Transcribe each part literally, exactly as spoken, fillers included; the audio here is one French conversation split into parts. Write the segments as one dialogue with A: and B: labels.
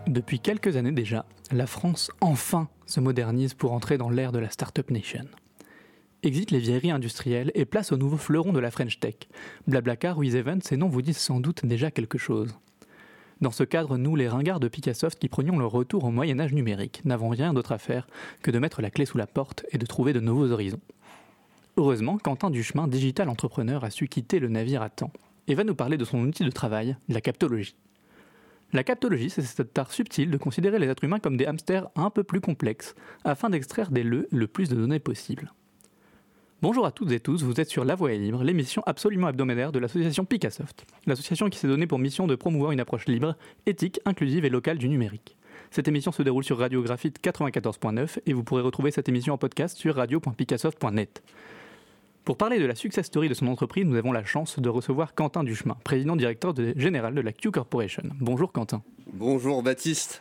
A: Depuis quelques années déjà, la France enfin se modernise pour entrer dans l'ère de la Startup Nation. Exit les vieilleries industrielles et place au nouveau fleuron de la French Tech. Blablacar ou EasyEvent, ces noms vous disent sans doute déjà quelque chose. Dans ce cadre, nous, les ringards de Picassoft qui prenions le retour au Moyen-Âge numérique, n'avons rien d'autre à faire que de mettre la clé sous la porte et de trouver de nouveaux horizons. Heureusement, Quentin Duchemin, digital entrepreneur, a su quitter le navire à temps et va nous parler de son outil de travail, la captologie. La captologie, c'est cet art subtil de considérer les êtres humains comme des hamsters un peu plus complexes, afin d'extraire des le le plus de données possible. Bonjour à toutes et tous, vous êtes sur La Voix est libre, l'émission absolument hebdomadaire de l'association Picassoft, l'association qui s'est donnée pour mission de promouvoir une approche libre, éthique, inclusive et locale du numérique. Cette émission se déroule sur Radio Graphite quatre-vingt-quatorze point neuf et vous pourrez retrouver cette émission en podcast sur radio point picassoft point net. Pour parler de la success story de son entreprise, nous avons la chance de recevoir Quentin Duchemin, président directeur de, général de la Q Corporation. Bonjour Quentin.
B: Bonjour Baptiste.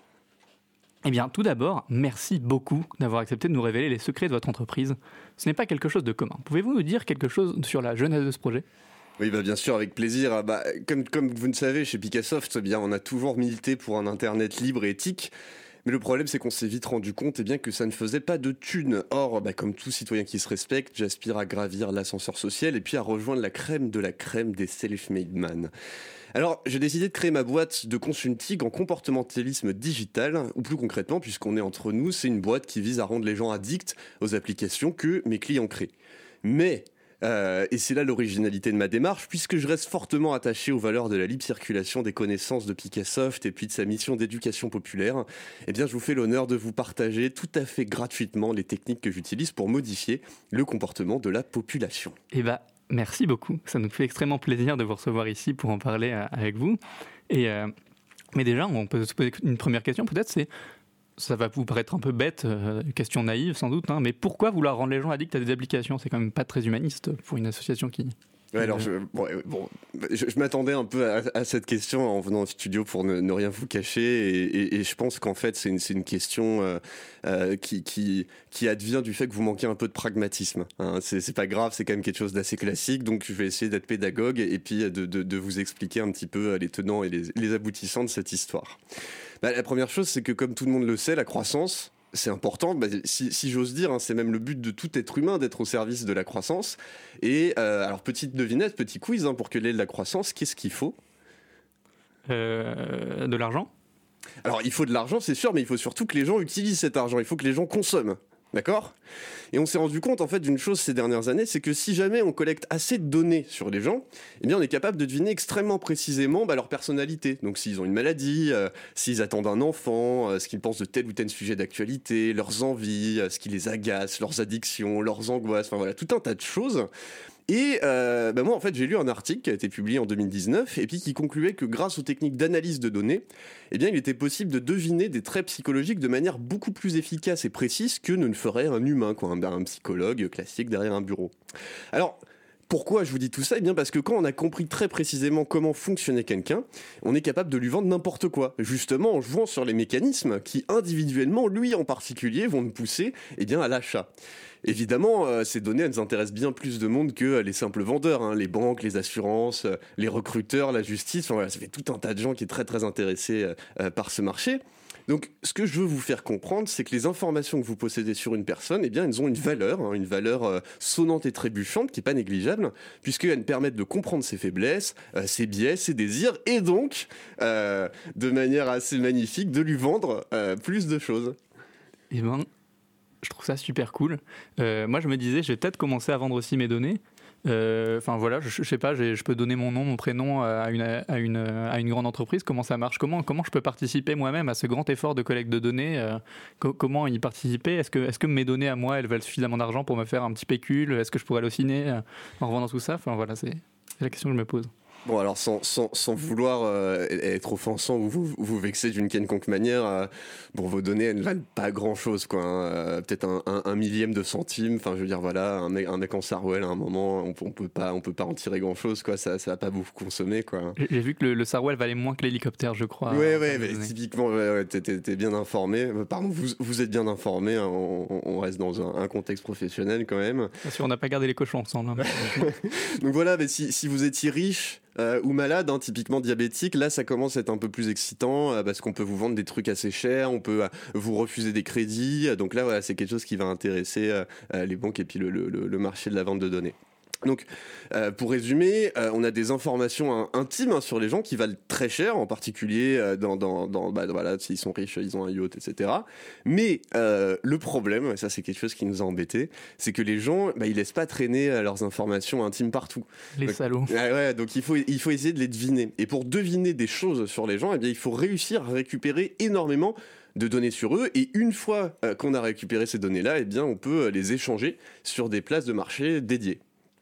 A: Eh bien, tout d'abord, merci beaucoup d'avoir accepté de nous révéler les secrets de votre entreprise. Ce n'est pas quelque chose de commun. Pouvez-vous nous dire quelque chose sur la genèse de ce projet ?
B: Oui, bah bien sûr, avec plaisir. Bah, comme, comme vous le savez, chez Picassoft, eh bien, on a toujours milité pour un Internet libre et éthique. Mais le problème, c'est qu'on s'est vite rendu compte eh bien, que ça ne faisait pas de thunes. Or, bah, comme tout citoyen qui se respecte, j'aspire à gravir l'ascenseur social et puis à rejoindre la crème de la crème des self-made man. Alors, j'ai décidé de créer ma boîte de consulting en comportementalisme digital, ou plus concrètement, puisqu'on est entre nous, c'est une boîte qui vise à rendre les gens addicts aux applications que mes clients créent. Mais... Euh, et c'est là l'originalité de ma démarche, puisque je reste fortement attaché aux valeurs de la libre circulation des connaissances de Picassoft et puis de sa mission d'éducation populaire. Eh bien, je vous fais l'honneur de vous partager tout à fait gratuitement les techniques que j'utilise pour modifier le comportement de la population.
A: Eh bien, merci beaucoup. Ça nous fait extrêmement plaisir de vous recevoir ici pour en parler euh, avec vous. Et, euh, mais déjà, on peut se poser une première question, peut-être, c'est... Ça va vous paraître un peu bête, euh, question naïve sans doute, hein, mais pourquoi vouloir rendre les gens addicts à des applications ? C'est quand même pas très humaniste pour une association qui...
B: Ouais, alors je, bon, bon, je, je m'attendais un peu à, à cette question en venant au studio pour ne, ne rien vous cacher et, et, et je pense qu'en fait c'est une, c'est une question euh, euh, qui, qui, qui advient du fait que vous manquez un peu de pragmatisme. Hein. C'est, c'est pas grave, c'est quand même quelque chose d'assez classique, donc je vais essayer d'être pédagogue et puis de, de, de vous expliquer un petit peu les tenants et les, les aboutissants de cette histoire. Bah, la première chose, c'est que comme tout le monde le sait, la croissance, c'est important. Bah, si, si j'ose dire, hein, c'est même le but de tout être humain d'être au service de la croissance. Et euh, alors, petite devinette, petit quiz, hein, pour que l'ait de la croissance, qu'est-ce qu'il faut ?
A: euh, De l'argent ?
B: Alors, il faut de l'argent, c'est sûr, mais il faut surtout que les gens utilisent cet argent. Il faut que les gens consomment. D'accord ? Et on s'est rendu compte en fait d'une chose ces dernières années, c'est que si jamais on collecte assez de données sur les gens, eh bien on est capable de deviner extrêmement précisément bah, leur personnalité. Donc s'ils ont une maladie, euh, s'ils attendent un enfant, euh, ce qu'ils pensent de tel ou tel sujet d'actualité, leurs envies, euh, ce qui les agace, leurs addictions, leurs angoisses, enfin voilà, tout un tas de choses. Et euh, bah moi en fait j'ai lu un article qui a été publié en deux mille dix-neuf et puis qui concluait que grâce aux techniques d'analyse de données, eh bien il était possible de deviner des traits psychologiques de manière beaucoup plus efficace et précise que ne le ferait un humain, quoi, un, un psychologue classique derrière un bureau. Alors pourquoi je vous dis tout ça ? Eh bien parce que quand on a compris très précisément comment fonctionnait quelqu'un, on est capable de lui vendre n'importe quoi, justement en jouant sur les mécanismes qui individuellement, lui en particulier, vont nous pousser eh bien, à l'achat. Évidemment, euh, ces données, elles intéressent bien plus de monde que les simples vendeurs, hein, les banques, les assurances, euh, les recruteurs, la justice, enfin, voilà, ça fait tout un tas de gens qui sont très très intéressés euh, euh, par ce marché. Donc, ce que je veux vous faire comprendre, c'est que les informations que vous possédez sur une personne, eh bien, elles ont une valeur, hein, une valeur euh, sonnante et trébuchante, qui n'est pas négligeable, puisqu'elles permettent de comprendre ses faiblesses, euh, ses biais, ses désirs, et donc, euh, de manière assez magnifique, de lui vendre euh, plus de choses.
A: Eh ben, je trouve ça super cool. Euh, moi, je me disais, je vais peut-être commencer à vendre aussi mes données. Enfin euh, voilà, je, je sais pas, je peux donner mon nom, mon prénom à une, à une, à une grande entreprise. Comment ça marche ? Comment, comment je peux participer moi-même à ce grand effort de collecte de données ? euh, co- Comment y participer ? Est-ce que, est-ce que mes données à moi, elles valent suffisamment d'argent pour me faire un petit pécule ? Est-ce que je pourrais halluciner euh, en revendant tout ça ? Enfin voilà, c'est, c'est la question que je me pose.
B: Bon, alors sans, sans, sans vouloir euh, être offensant ou vous, vous vexer d'une quelconque manière, euh, bon, vos données, elles ne valent pas grand-chose, quoi. Hein, euh, peut-être un, un, un millième de centime. Enfin, je veux dire, voilà, un mec, un mec en Sarwell, à un moment, on, on peut pas, on peut pas en tirer grand-chose, quoi. Ça, ça va pas vous consommer, quoi.
A: J'ai, j'ai vu que le, le Sarwell valait moins que l'hélicoptère, je crois.
B: Ouais, ouais, mais typiquement, ouais, ouais, t'es, t'es, t'es bien informé. Pardon, vous, vous êtes bien informé. Hein, on, on reste dans un, un contexte professionnel, quand même.
A: Bien sûr, on n'a pas gardé les cochons ensemble. Hein,
B: donc voilà, mais si, si vous étiez riche, euh, ou malades, hein, typiquement diabétiques, là ça commence à être un peu plus excitant euh, parce qu'on peut vous vendre des trucs assez chers, on peut euh, vous refuser des crédits, donc là voilà, c'est quelque chose qui va intéresser euh, les banques et puis le, le, le marché de la vente de données. Donc, euh, pour résumer, euh, on a des informations hein, intimes hein, sur les gens qui valent très cher, en particulier euh, dans, dans, dans bah, voilà, s'ils sont riches, ils ont un yacht, et cetera. Mais euh, le problème, et ça c'est quelque chose qui nous a embêtés, c'est que les gens, bah, ils laissent pas traîner euh, leurs informations intimes partout.
A: Les
B: donc,
A: salauds.
B: Ah ouais, donc il faut, il faut essayer de les deviner. Et pour deviner des choses sur les gens, eh bien, il faut réussir à récupérer énormément de données sur eux, et une fois euh, qu'on a récupéré ces données-là, eh bien, on peut les échanger sur des places de marché dédiées.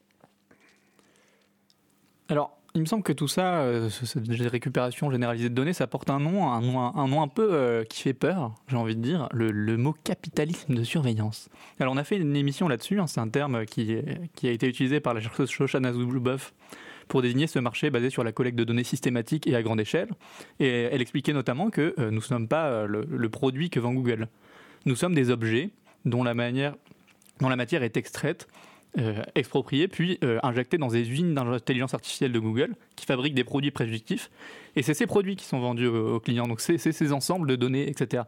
A: Alors, il me semble que tout ça, euh, cette récupération généralisée de données, ça porte un nom, un nom, un nom un peu euh, qui fait peur, j'ai envie de dire, le, le mot capitalisme de surveillance. Alors, on a fait une émission là-dessus, hein, c'est un terme qui, qui a été utilisé par la chercheuse Shoshana Zuboff pour désigner ce marché basé sur la collecte de données systématique et à grande échelle. Et elle expliquait notamment que euh, nous ne sommes pas euh, le, le produit que vend Google. Nous sommes des objets dont la, manière, dont la matière est extraite, Euh, expropriés puis euh, injectés dans des usines d'intelligence artificielle de Google qui fabriquent des produits prédictifs, et c'est ces produits qui sont vendus aux, aux clients, donc c'est, c'est ces ensembles de données, et cetera.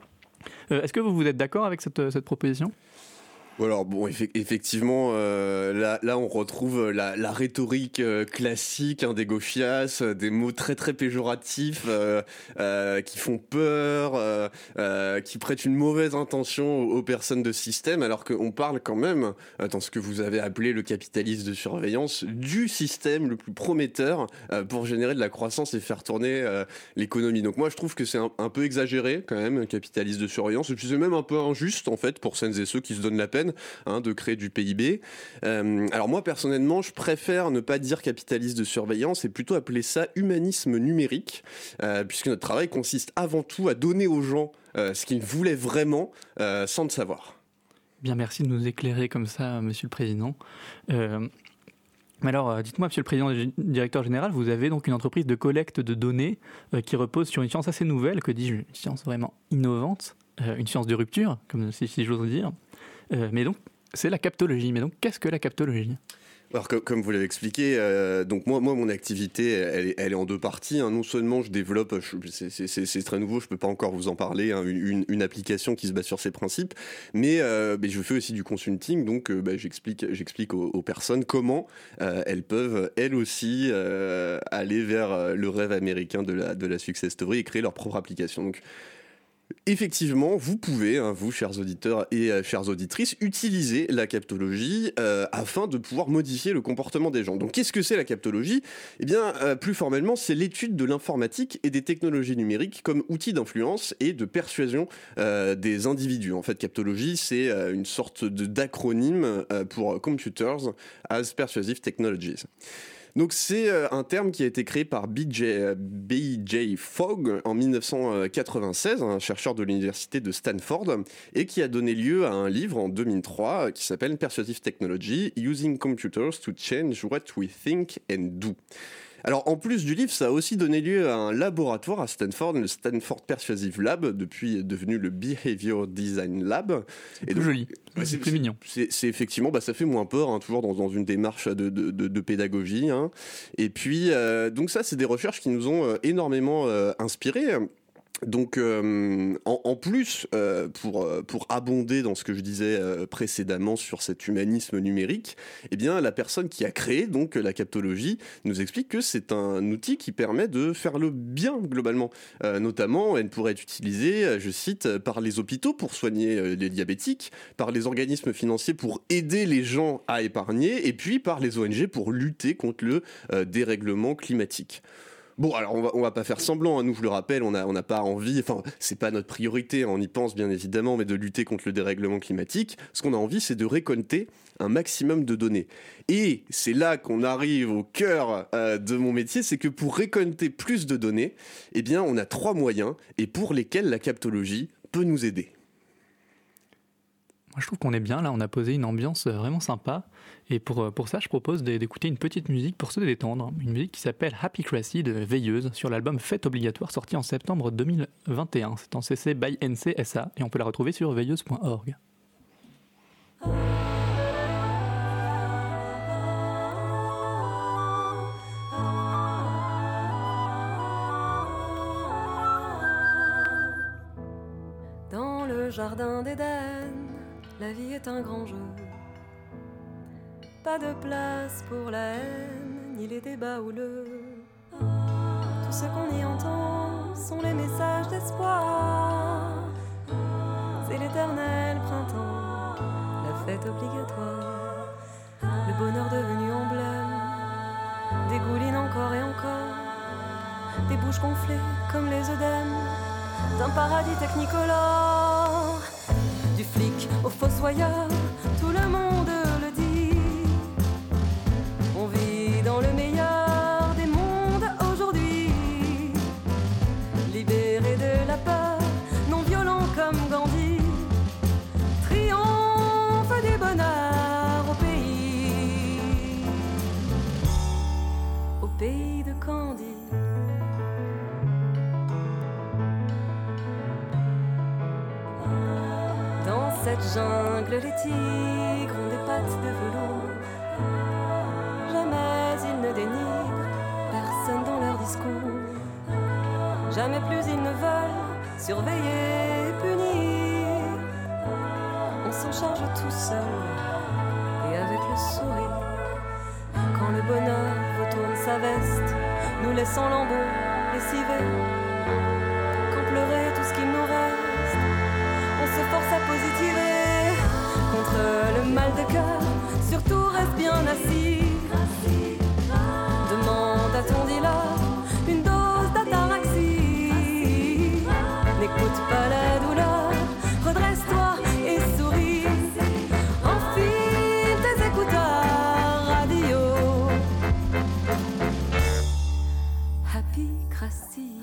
A: Euh, est-ce que vous, vous êtes d'accord avec cette, cette proposition ?
B: Alors bon, eff- effectivement, euh, là, là on retrouve la, la rhétorique euh, classique hein, des gauchias, euh, des mots très très péjoratifs euh, euh, qui font peur, euh, euh, qui prêtent une mauvaise intention aux, aux personnes de système, alors qu'on parle quand même, euh, dans ce que vous avez appelé le capitalisme de surveillance, du système le plus prometteur euh, pour générer de la croissance et faire tourner euh, l'économie. Donc moi je trouve que c'est un, un peu exagéré quand même, un capitalisme de surveillance, et puis c'est même un peu injuste en fait pour celles et ceux qui se donnent la peine Hein, de créer du P I B. Euh, alors moi personnellement, je préfère ne pas dire capitalisme de surveillance et plutôt appeler ça humanisme numérique, euh, puisque notre travail consiste avant tout à donner aux gens euh, ce qu'ils voulaient vraiment euh, sans le savoir.
A: Bien, merci de nous éclairer comme ça, Monsieur le Président. Euh, alors, dites-moi, Monsieur le Président et Directeur Général, vous avez donc une entreprise de collecte de données euh, qui repose sur une science assez nouvelle, que dis-je, une science vraiment innovante, euh, une science de rupture, comme si, si j'ose dire. Euh, mais donc, c'est la captologie. Mais donc, qu'est-ce que la captologie ?
B: Alors, comme, comme vous l'avez expliqué, euh, donc moi, moi, mon activité, elle est, elle est en deux parties. Hein. Non seulement je développe, je, c'est, c'est, c'est, c'est très nouveau, je peux pas encore vous en parler, hein, une, une application qui se base sur ces principes, mais, euh, mais je fais aussi du consulting, donc euh, bah, j'explique, j'explique aux, aux personnes comment euh, elles peuvent, elles aussi, euh, aller vers le rêve américain de la, de la success story et créer leur propre application. Donc, effectivement, vous pouvez, hein, vous, chers auditeurs et euh, chères auditrices, utiliser la captologie euh, afin de pouvoir modifier le comportement des gens. Donc, qu'est-ce que c'est la captologie ? Eh bien, euh, plus formellement, c'est l'étude de l'informatique et des technologies numériques comme outil d'influence et de persuasion euh, des individus. En fait, captologie, c'est euh, une sorte de, d'acronyme euh, pour Computers as Persuasive Technologies. Donc c'est euh, un terme qui a été créé par B J, B J Fogg en dix-neuf cent quatre-vingt-seize, un chercheur de l'université de Stanford, et qui a donné lieu à un livre en deux mille trois qui s'appelle Persuasive Technology, Using Computers to Change What We Think and Do. Alors, en plus du livre, ça a aussi donné lieu à un laboratoire à Stanford, le Stanford Persuasive Lab, depuis devenu le Behavior Design Lab.
A: C'est plus donc, joli,
B: ouais,
A: c'est, c'est plus mignon.
B: C'est, c'est effectivement, bah, ça fait moins peur, hein, toujours dans, dans une démarche de, de, de, de pédagogie. Hein. Et puis, euh, donc ça, c'est des recherches qui nous ont euh, énormément euh, inspirés. Donc, euh, en, en plus, euh, pour, pour abonder dans ce que je disais euh, précédemment sur cet humanisme numérique, eh bien, la personne qui a créé donc la captologie nous explique que c'est un outil qui permet de faire le bien globalement. Euh, notamment, elle pourrait être utilisée, je cite, par les hôpitaux pour soigner les diabétiques, par les organismes financiers pour aider les gens à épargner, et puis par les O N G pour lutter contre le euh, dérèglement climatique. Bon, alors on va, on va pas faire semblant, hein. Nous je le rappelle, on n'a on a pas envie, enfin c'est pas notre priorité, on y pense bien évidemment, mais de lutter contre le dérèglement climatique. Ce qu'on a envie, c'est de récolter un maximum de données. Et c'est là qu'on arrive au cœur euh, de mon métier, c'est que pour récolter plus de données, eh bien on a trois moyens, et pour lesquels la captologie peut nous aider.
A: Moi, je trouve qu'on est bien, là, on a posé une ambiance vraiment sympa. Et pour, pour ça, je propose d'écouter une petite musique pour se détendre. Une musique qui s'appelle Happycracy de Veilleuse sur l'album Fête Obligatoire sorti en septembre deux mille vingt et un. C'est en C C by N C S A et on peut la retrouver sur veilleuse point org.
C: Oh le jardin d'Éden, la vie est un grand jeu. Pas de place pour la haine, ni les débats houleux. Tout ce qu'on y entend sont les messages d'espoir. C'est l'éternel printemps, la fête obligatoire. Le bonheur devenu emblème dégouline encore et encore. Des bouches gonflées comme les œdèmes d'un paradis technicolore. Du flic au fossoyeur, tout le monde le dit. On vit dans le meilleur des mondes aujourd'hui. Libéré de la peur, non violent comme Gandhi. Triomphe du bonheur au pays, au pays de Candy. Dans cette jungle, les tigres ont des pattes de velours. Jamais ils ne dénigrent personne dans leur discours. Jamais plus ils ne veulent surveiller et punir. On s'en charge tout seul et avec le sourire. Quand le bonheur retourne sa veste, nous laissons lambeaux lessivés. Quand pleurer tout ce qu'il nous reste, on se force à positiver. Contre le mal de cœur, surtout reste bien assis. Demande à ton dealer une dose d'ataraxie. N'écoute pas la douleur, redresse-toi et souris. Enfile tes écouteurs radio. Happy Crassie.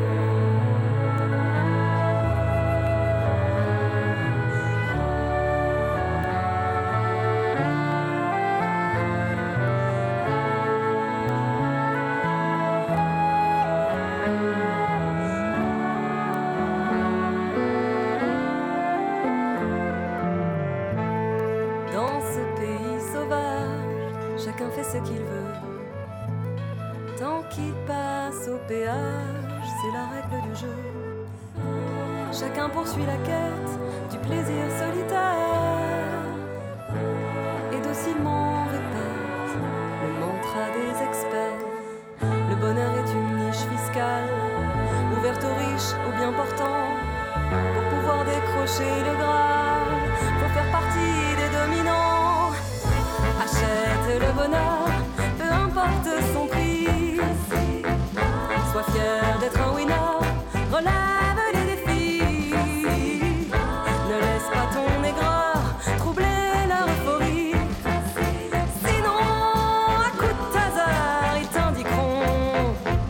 C: Ce qu'il veut, tant qu'il passe au péage, c'est la règle du jeu. Chacun poursuit la quête du plaisir solitaire et docilement répète le mantra des experts. Le bonheur est une niche fiscale ouverte aux riches, aux bien portants. Pour pouvoir décrocher le Graal, faut faire partie des dominants. Achète le bonheur, peu importe son prix. Sois fier d'être un winner, relève les défis. Ne laisse pas ton aigreur troubler leur euphorie. Sinon, à coup de hasard, ils t'indiqueront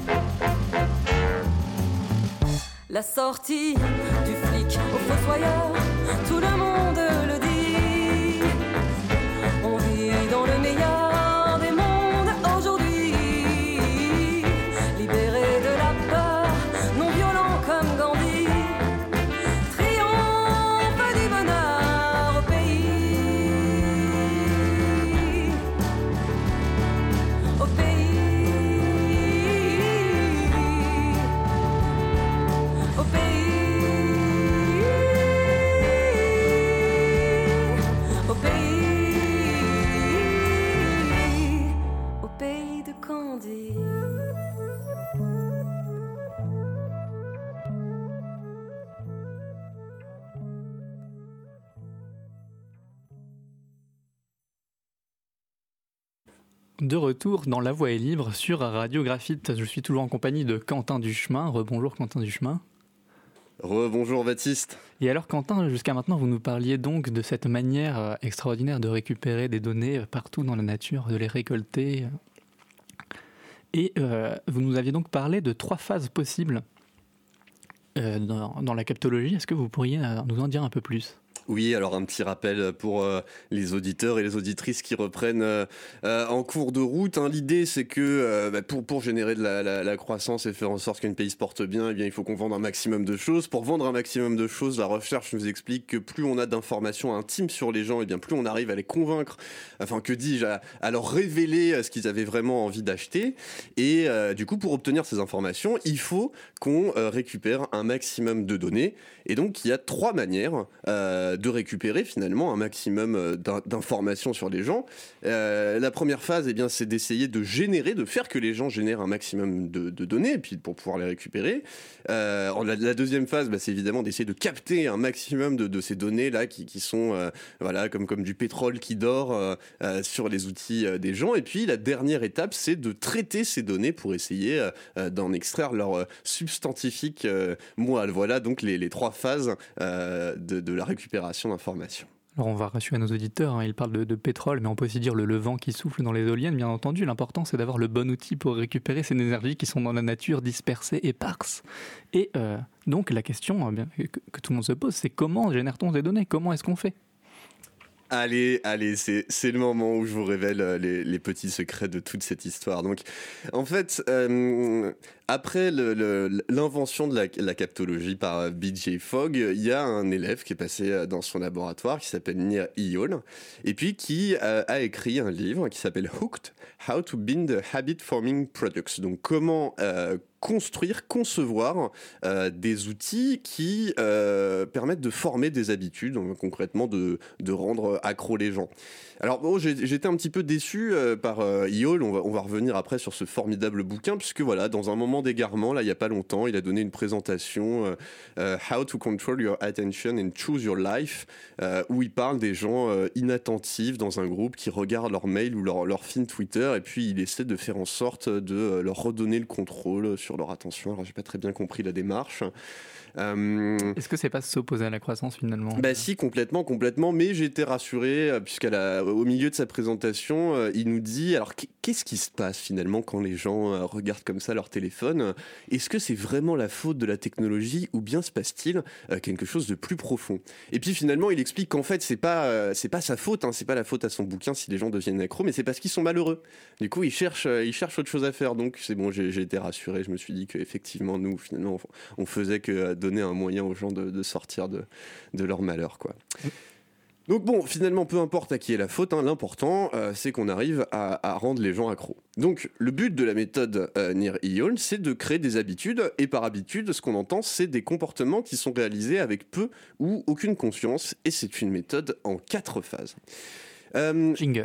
C: la sortie du flic au fossoyeur. Tout le monde le dit. On vit dans le meilleur des mondes aujourd'hui. Libéré de la peur, non violent comme Gandhi. Triomphe du bonheur au pays. Au pays. Au pays. Au pays. Au pays de Candy.
A: De retour dans La Voix est libre sur Radio Graphite. Je suis toujours en compagnie de Quentin Duchemin. Rebonjour Quentin Duchemin.
B: Rebonjour Baptiste.
A: Et alors Quentin, jusqu'à maintenant vous nous parliez donc de cette manière extraordinaire de récupérer des données partout dans la nature, de les récolter. Et euh, vous nous aviez donc parlé de trois phases possibles euh, dans, dans la captologie. Est-ce que vous pourriez nous en dire un peu plus ?
B: Oui, alors un petit rappel pour euh, les auditeurs et les auditrices qui reprennent euh, euh, en cours de route. Hein. L'idée, c'est que euh, bah, pour, pour générer de la, la, la croissance et faire en sorte qu'un pays se porte bien, eh bien, il faut qu'on vende un maximum de choses. Pour vendre un maximum de choses, la recherche nous explique que plus on a d'informations intimes sur les gens, eh bien, plus on arrive à les convaincre, enfin que dis-je, à, à leur révéler ce qu'ils avaient vraiment envie d'acheter. Et euh, du coup, pour obtenir ces informations, il faut qu'on euh, récupère un maximum de données. Et donc, il y a trois manières euh, de récupérer finalement un maximum d'informations sur les gens. Euh, la première phase, eh bien, c'est d'essayer de générer, de faire que les gens génèrent un maximum de, de données, et puis pour pouvoir les récupérer. Euh, la, la deuxième phase, bah, c'est évidemment d'essayer de capter un maximum de, de ces données-là qui, qui sont euh, voilà, comme, comme du pétrole qui dort euh, euh, sur les outils euh, des gens. Et puis la dernière étape, c'est de traiter ces données pour essayer euh, d'en extraire leur euh, substantifique euh, moelle. Voilà donc les, les trois phases euh, de, de la récupération d'informations.
A: Alors on va rassurer nos auditeurs, hein, ils parlent de, de pétrole, mais on peut aussi dire le, le vent qui souffle dans les éoliennes, bien entendu. L'important, c'est d'avoir le bon outil pour récupérer ces énergies qui sont dans la nature, dispersées, éparses. Et euh, donc la question euh, bien, que, que tout le monde se pose, c'est comment génère-t-on des données ? Comment est-ce qu'on fait ?
B: Allez, allez, c'est, c'est le moment où je vous révèle les, les petits secrets de toute cette histoire. Donc, en fait, euh, après le, le, l'invention de la, la captologie par B J Fogg, il y a un élève qui est passé dans son laboratoire qui s'appelle Nir Eyal, et puis qui a, a écrit un livre qui s'appelle Hooked, How to Bind Habit Forming Products. Donc, comment euh, construire, concevoir euh, des outils qui euh, permettent de former des habitudes, donc, concrètement de, de rendre accro les gens. Alors bon, j'ai, j'étais un petit peu déçu euh, par euh, Eyal, on va, on va revenir après sur ce formidable bouquin, puisque voilà, dans un moment d'égarement, là il n'y a pas longtemps, il a donné une présentation euh, euh, How to Control Your Attention and Choose Your Life, euh, où il parle des gens euh, inattentifs dans un groupe qui regardent leur mail ou leur, leur feed Twitter, et puis il essaie de faire en sorte de euh, leur redonner le contrôle sur leur attention. Alors j'ai pas très bien compris la démarche.
A: Euh... Est-ce que c'est pas s'opposer à la croissance finalement ?
B: Bah si, complètement, complètement. Mais j'ai été rassuré euh, puisqu'au milieu de sa présentation, euh, il nous dit alors qu'est-ce qui se passe finalement quand les gens euh, regardent comme ça leur téléphone ? Est-ce que c'est vraiment la faute de la technologie ou bien se passe-t-il euh, quelque chose de plus profond ? Et puis finalement, il explique qu'en fait c'est pas euh, c'est pas sa faute, hein, c'est pas la faute à son bouquin si les gens deviennent accros, mais c'est parce qu'ils sont malheureux. Du coup, il cherche euh, il cherche autre chose à faire. Donc c'est bon, j'ai, j'ai été rassuré. Je me suis dit qu'effectivement nous finalement on, on faisait que euh, donner un moyen aux gens de, de sortir de, de leur malheur, quoi. Donc bon, finalement, peu importe à qui est la faute, hein, l'important, euh, c'est qu'on arrive à, à rendre les gens accros. Donc, le but de la méthode euh, Nir Eyal, c'est de créer des habitudes, et par habitude, ce qu'on entend, c'est des comportements qui sont réalisés avec peu ou aucune conscience, et c'est une méthode en quatre phases.
A: Euh, Jingle.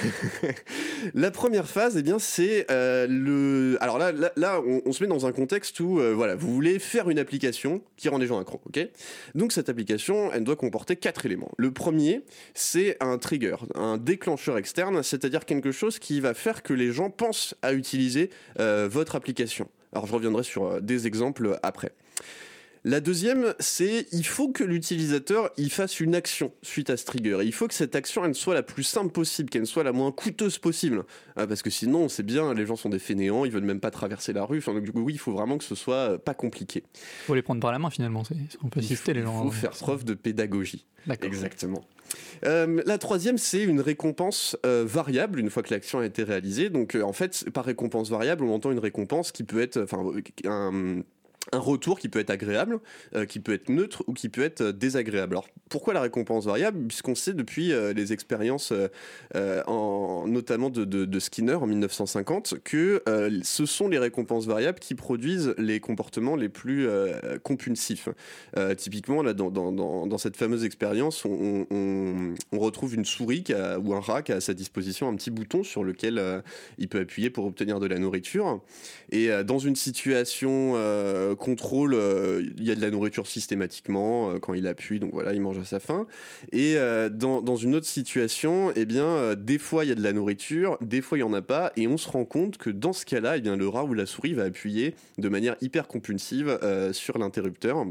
B: La première phase, eh bien, c'est euh, le. Alors là, là, là on, on se met dans un contexte où, euh, voilà, vous voulez faire une application qui rend les gens accros, ok ? Donc cette application, elle doit comporter quatre éléments. Le premier, c'est un trigger, un déclencheur externe, c'est-à-dire quelque chose qui va faire que les gens pensent à utiliser euh, votre application. Alors je reviendrai sur euh, des exemples après. La deuxième, c'est il faut que l'utilisateur il fasse une action suite à ce trigger. Et il faut que cette action elle soit la plus simple possible, qu'elle soit la moins coûteuse possible. Ah, parce que sinon, c'est bien, les gens sont des fainéants, ils veulent même pas traverser la rue. Enfin, donc, du coup, oui, il faut vraiment que ce soit pas compliqué.
A: Il faut les prendre par la main finalement, c'est, on peut assister les gens.
B: Il faut faire preuve de pédagogie.
A: D'accord.
B: Exactement. Euh, la troisième, c'est une récompense euh, variable une fois que l'action a été réalisée. Donc, euh, en fait, par récompense variable, on entend une récompense qui peut être, enfin, un un retour qui peut être agréable, euh, qui peut être neutre ou qui peut être euh, désagréable. Alors pourquoi la récompense variable ? Puisqu'on sait depuis euh, les expériences euh, euh, en, notamment de, de, de Skinner en dix-neuf cent cinquante que euh, ce sont les récompenses variables qui produisent les comportements les plus euh, compulsifs. Euh, typiquement là, dans, dans, dans, dans cette fameuse expérience, on, on, on retrouve une souris qui a, ou un rat qui a à sa disposition un petit bouton sur lequel euh, il peut appuyer pour obtenir de la nourriture. Et euh, dans une situation euh, contrôle, euh, il y a de la nourriture systématiquement euh, quand il appuie, donc voilà, il mange à sa faim. Et euh, dans, dans une autre situation, eh bien, euh, des fois il y a de la nourriture, des fois il y en a pas, et on se rend compte que dans ce cas-là, eh bien, le rat ou la souris va appuyer de manière hyper compulsive euh, sur l'interrupteur.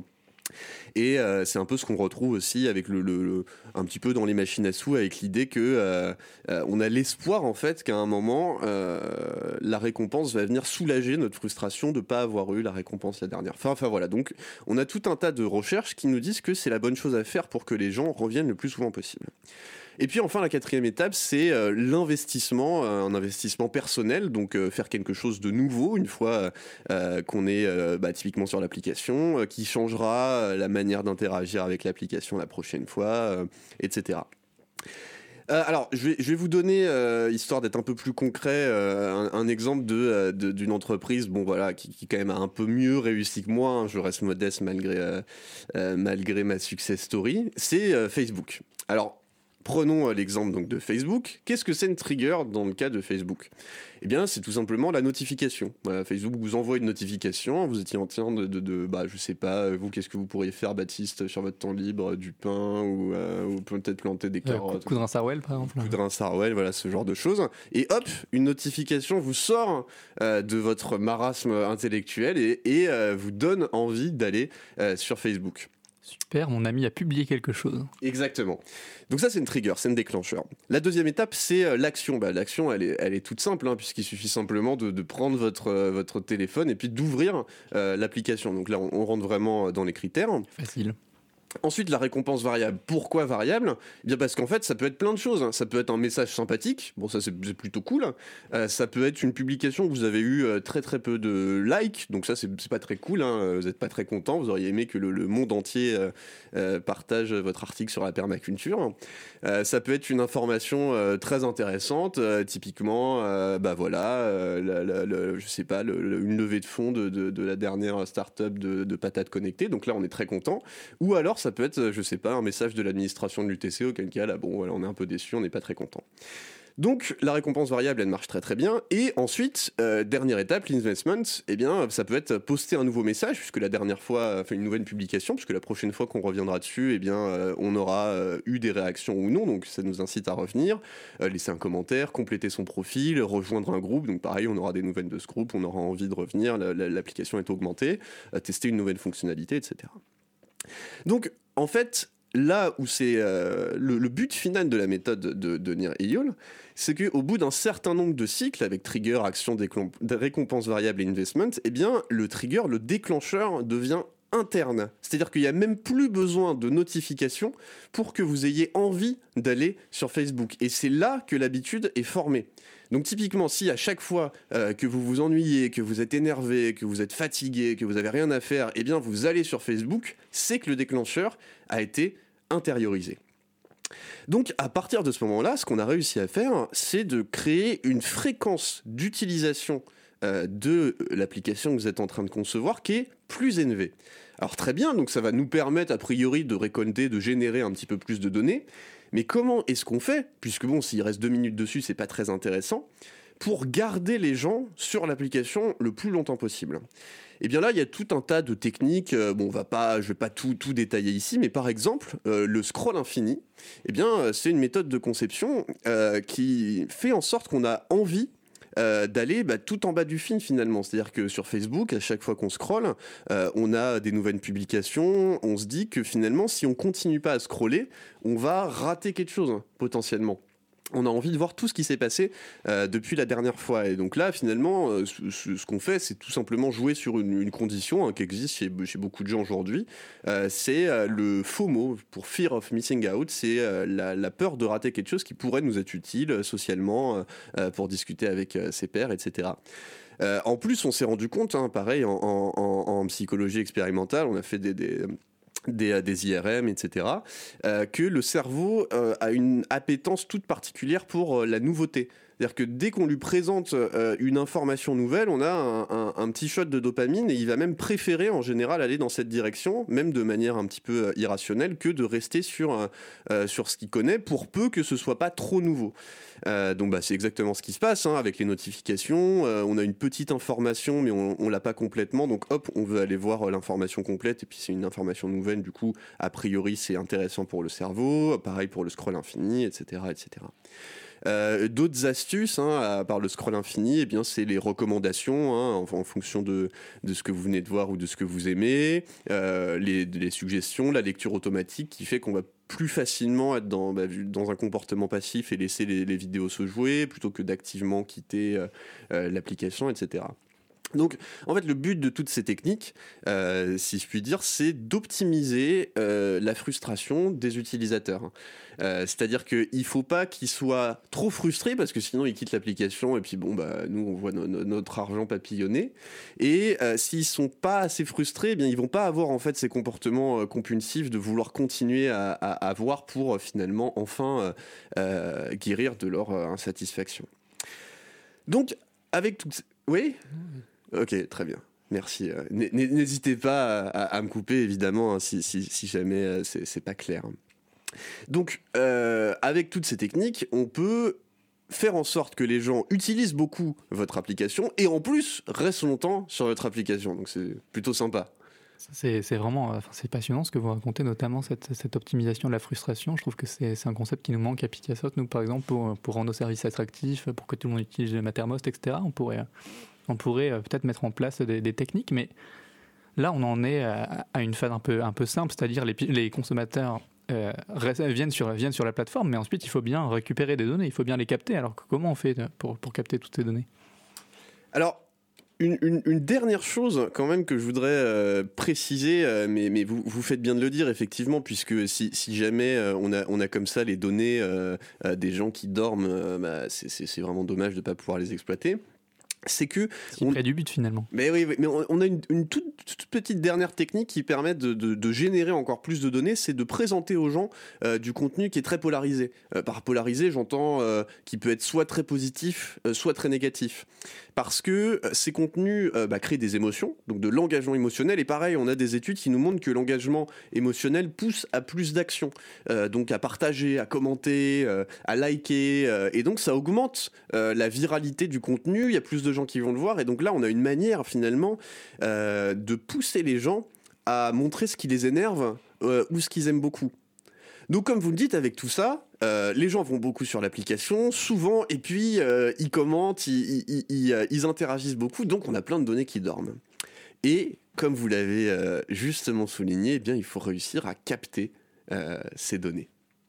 B: Et euh, c'est un peu ce qu'on retrouve aussi avec le, le, le, un petit peu dans les machines à sous, avec l'idée que euh, euh, on a l'espoir en fait qu'à un moment euh, la récompense va venir soulager notre frustration de ne pas avoir eu la récompense la dernière fois. Enfin voilà, donc on a tout un tas de recherches qui nous disent que c'est la bonne chose à faire pour que les gens reviennent le plus souvent possible. Et puis enfin la quatrième étape, c'est euh, l'investissement, euh, un investissement personnel, donc euh, faire quelque chose de nouveau une fois euh, qu'on est euh, bah, typiquement sur l'application, euh, qui changera euh, la manière d'interagir avec l'application la prochaine fois, euh, et cetera. Euh, alors, je vais, je vais vous donner, euh, histoire d'être un peu plus concret, euh, un, un exemple de, de, d'une entreprise, bon voilà, qui, qui quand même a un peu mieux réussi que moi. Hein, je reste modeste malgré euh, euh, malgré ma success story. C'est euh, Facebook. Alors. Prenons l'exemple donc de Facebook. Qu'est-ce que c'est une trigger dans le cas de Facebook ? Eh bien, c'est tout simplement la notification. Voilà, Facebook vous envoie une notification. Vous étiez en train de, de, de bah, je sais pas, vous, qu'est-ce que vous pourriez faire, Baptiste, sur votre temps libre, du pain ou, euh, ou peut-être planter des carottes.
A: Euh, coudre un sarouel, par exemple.
B: Coudre un sarouel, voilà, ce genre de choses. Et hop, une notification vous sort euh, de votre marasme intellectuel et, et euh, vous donne envie d'aller euh, sur Facebook.
A: Super, mon ami a publié quelque chose.
B: Exactement. Donc ça, c'est une trigger, c'est un déclencheur. La deuxième étape, c'est euh, l'action. Bah, l'action, elle est, elle est toute simple, hein, puisqu'il suffit simplement de, de prendre votre, euh, votre téléphone et puis d'ouvrir euh, l'application. Donc là, on, on rentre vraiment dans les critères.
A: Facile.
B: Ensuite, la récompense variable. Pourquoi variable ? Eh bien parce qu'en fait, ça peut être plein de choses. Ça peut être un message sympathique. Bon, ça, c'est, c'est plutôt cool. Euh, ça peut être une publication où vous avez eu euh, très très peu de likes. Donc ça, c'est, c'est pas très cool. Hein. Vous n'êtes pas très content. Vous auriez aimé que le, le monde entier euh, euh, partage votre article sur la permaculture. Euh, ça peut être une information euh, très intéressante. Euh, typiquement, euh, bah voilà, euh, la, la, la, je sais pas, le, le, une levée de fonds de, de, de la dernière start-up de, de patates connectées. Donc là, on est très content. Ou alors, ça peut être, je sais pas, un message de l'administration de l'U T C, auquel cas, là, bon, voilà, on est un peu déçu, on n'est pas très content. Donc, la récompense variable, elle marche très très bien. Et ensuite, euh, dernière étape, l'investment, eh bien, ça peut être poster un nouveau message, puisque la dernière fois, enfin, une nouvelle publication, puisque la prochaine fois qu'on reviendra dessus, eh bien, euh, on aura euh, eu des réactions ou non, donc ça nous incite à revenir, euh, laisser un commentaire, compléter son profil, rejoindre un groupe, donc pareil, on aura des nouvelles de ce groupe, on aura envie de revenir, la, la, l'application est augmentée, euh, tester une nouvelle fonctionnalité, et cetera. Donc, en fait, là où c'est euh, le, le but final de la méthode de, de Nir Eyal, c'est qu'au bout d'un certain nombre de cycles, avec trigger, action, déclom- récompense variable et investment, eh bien, le trigger, le déclencheur devient interne. C'est-à-dire qu'il n'y a même plus besoin de notification pour que vous ayez envie d'aller sur Facebook. Et c'est là que l'habitude est formée. Donc typiquement, si à chaque fois euh, que vous vous ennuyez, que vous êtes énervé, que vous êtes fatigué, que vous n'avez rien à faire, eh bien vous allez sur Facebook, c'est que le déclencheur a été intériorisé. Donc à partir de ce moment-là, ce qu'on a réussi à faire, c'est de créer une fréquence d'utilisation euh, de l'application que vous êtes en train de concevoir qui est plus élevée. Alors très bien, donc ça va nous permettre a priori de récolter, de générer un petit peu plus de données. Mais comment est-ce qu'on fait, puisque bon, s'il reste deux minutes dessus, c'est pas très intéressant, pour garder les gens sur l'application le plus longtemps possible ? Et bien là, il y a tout un tas de techniques. Euh, bon, on va pas, je vais pas tout, tout détailler ici, mais par exemple, euh, le scroll infini, eh bien, c'est une méthode de conception euh, qui fait en sorte qu'on a envie Euh, d'aller bah, tout en bas du fil finalement. C'est-à-dire que sur Facebook, à chaque fois qu'on scrolle, euh, on a des nouvelles publications, on se dit que finalement, si on continue pas à scroller, on va rater quelque chose, hein, potentiellement. On a envie de voir tout ce qui s'est passé euh, depuis la dernière fois. Et donc là, finalement, euh, ce, ce, ce qu'on fait, c'est tout simplement jouer sur une, une condition hein, qui existe chez, chez beaucoup de gens aujourd'hui. Euh, c'est euh, le FOMO, pour Fear of Missing Out. C'est euh, la, la peur de rater quelque chose qui pourrait nous être utile euh, socialement, euh, pour discuter avec euh, ses pairs, et cetera. Euh, en plus, on s'est rendu compte, hein, pareil, en, en, en psychologie expérimentale, on a fait des... des Des, des I R M, et cetera, euh, que le cerveau euh, a une appétence toute particulière pour euh, la nouveauté. C'est-à-dire que dès qu'on lui présente euh, une information nouvelle, on a un, un, un petit shot de dopamine et il va même préférer en général aller dans cette direction, même de manière un petit peu euh, irrationnelle, que de rester sur, euh, sur ce qu'il connaît pour peu que ce soit pas trop nouveau. Euh, donc bah, c'est exactement ce qui se passe hein, avec les notifications. Euh, on a une petite information mais on, on l'a pas complètement, donc hop, on veut aller voir euh, l'information complète et puis c'est une information nouvelle, du coup a priori c'est intéressant pour le cerveau. Pareil pour le scroll infini, et cetera, et cetera. Euh, d'autres astuces, hein, à part le scroll infini, eh bien, c'est les recommandations hein, en, en fonction de, de ce que vous venez de voir ou de ce que vous aimez, euh, les, les suggestions, la lecture automatique qui fait qu'on va plus facilement être dans, bah, dans un comportement passif et laisser les, les vidéos se jouer plutôt que d'activement quitter euh, euh, l'application, et cetera. Donc, en fait, le but de toutes ces techniques, euh, si je puis dire, c'est d'optimiser euh, la frustration des utilisateurs. Euh, c'est-à-dire qu'il ne faut pas qu'ils soient trop frustrés parce que sinon ils quittent l'application et puis bon, bah, nous, on voit no- no- notre argent papillonner. Et euh, s'ils ne sont pas assez frustrés, eh bien, ils ne vont pas avoir en fait, ces comportements euh, compulsifs de vouloir continuer à, à, à voir pour euh, finalement enfin euh, euh, guérir de leur euh, insatisfaction. Donc, avec toutes ces... Oui ? Ok, très bien. Merci. Euh, n- n'hésitez pas à, à, à me couper, évidemment, hein, si, si, si jamais euh, c'est, c'est pas clair. Donc, euh, avec toutes ces techniques, on peut faire en sorte que les gens utilisent beaucoup votre application et en plus restent longtemps sur votre application. Donc, c'est plutôt sympa.
A: C'est, c'est vraiment enfin, c'est passionnant ce que vous racontez, notamment cette, cette optimisation de la frustration. Je trouve que c'est, c'est un concept qui nous manque à Picassoft, nous, par exemple, pour, pour rendre nos services attractifs, pour que tout le monde utilise Mattermost, et cetera. On pourrait... On pourrait euh, peut-être mettre en place des, des techniques, mais là, on en est à, à une phase un peu, un peu simple, c'est-à-dire les, les consommateurs euh, restent, viennent, sur, viennent sur la plateforme, mais ensuite, il faut bien récupérer des données, il faut bien les capter. Alors, comment on fait pour, pour capter toutes ces données ?
B: Alors, une, une, une dernière chose quand même que je voudrais euh, préciser, euh, mais, mais vous, vous faites bien de le dire, effectivement, puisque si, si jamais euh, on, a, on a comme ça les données euh, euh, des gens qui dorment, euh, bah, c'est, c'est, c'est vraiment dommage de ne pas pouvoir les exploiter. C'est que
A: c'est on... près du but finalement.
B: Mais oui, mais on a une, une toute, toute petite dernière technique qui permet de, de, de générer encore plus de données, c'est de présenter aux gens euh, du contenu qui est très polarisé. Euh, par polarisé, j'entends euh, qui peut être soit très positif, euh, soit très négatif. Parce que ces contenus euh, bah, créent des émotions, donc de l'engagement émotionnel. Et pareil, on a des études qui nous montrent que l'engagement émotionnel pousse à plus d'actions, euh, donc à partager, à commenter, euh, à liker, euh, et donc ça augmente euh, la viralité du contenu. Il y a plus de gens qui vont le voir, et donc là, on a une manière finalement euh, de pousser les gens à montrer ce qui les énerve euh, ou ce qu'ils aiment beaucoup. Donc comme vous le dites, avec tout ça, euh, les gens vont beaucoup sur l'application, souvent, et puis euh, ils commentent, ils, ils, ils, ils interagissent beaucoup, donc on a plein de données qui dorment. Et comme vous l'avez euh, justement souligné, eh bien, il faut réussir à capter euh, ces données.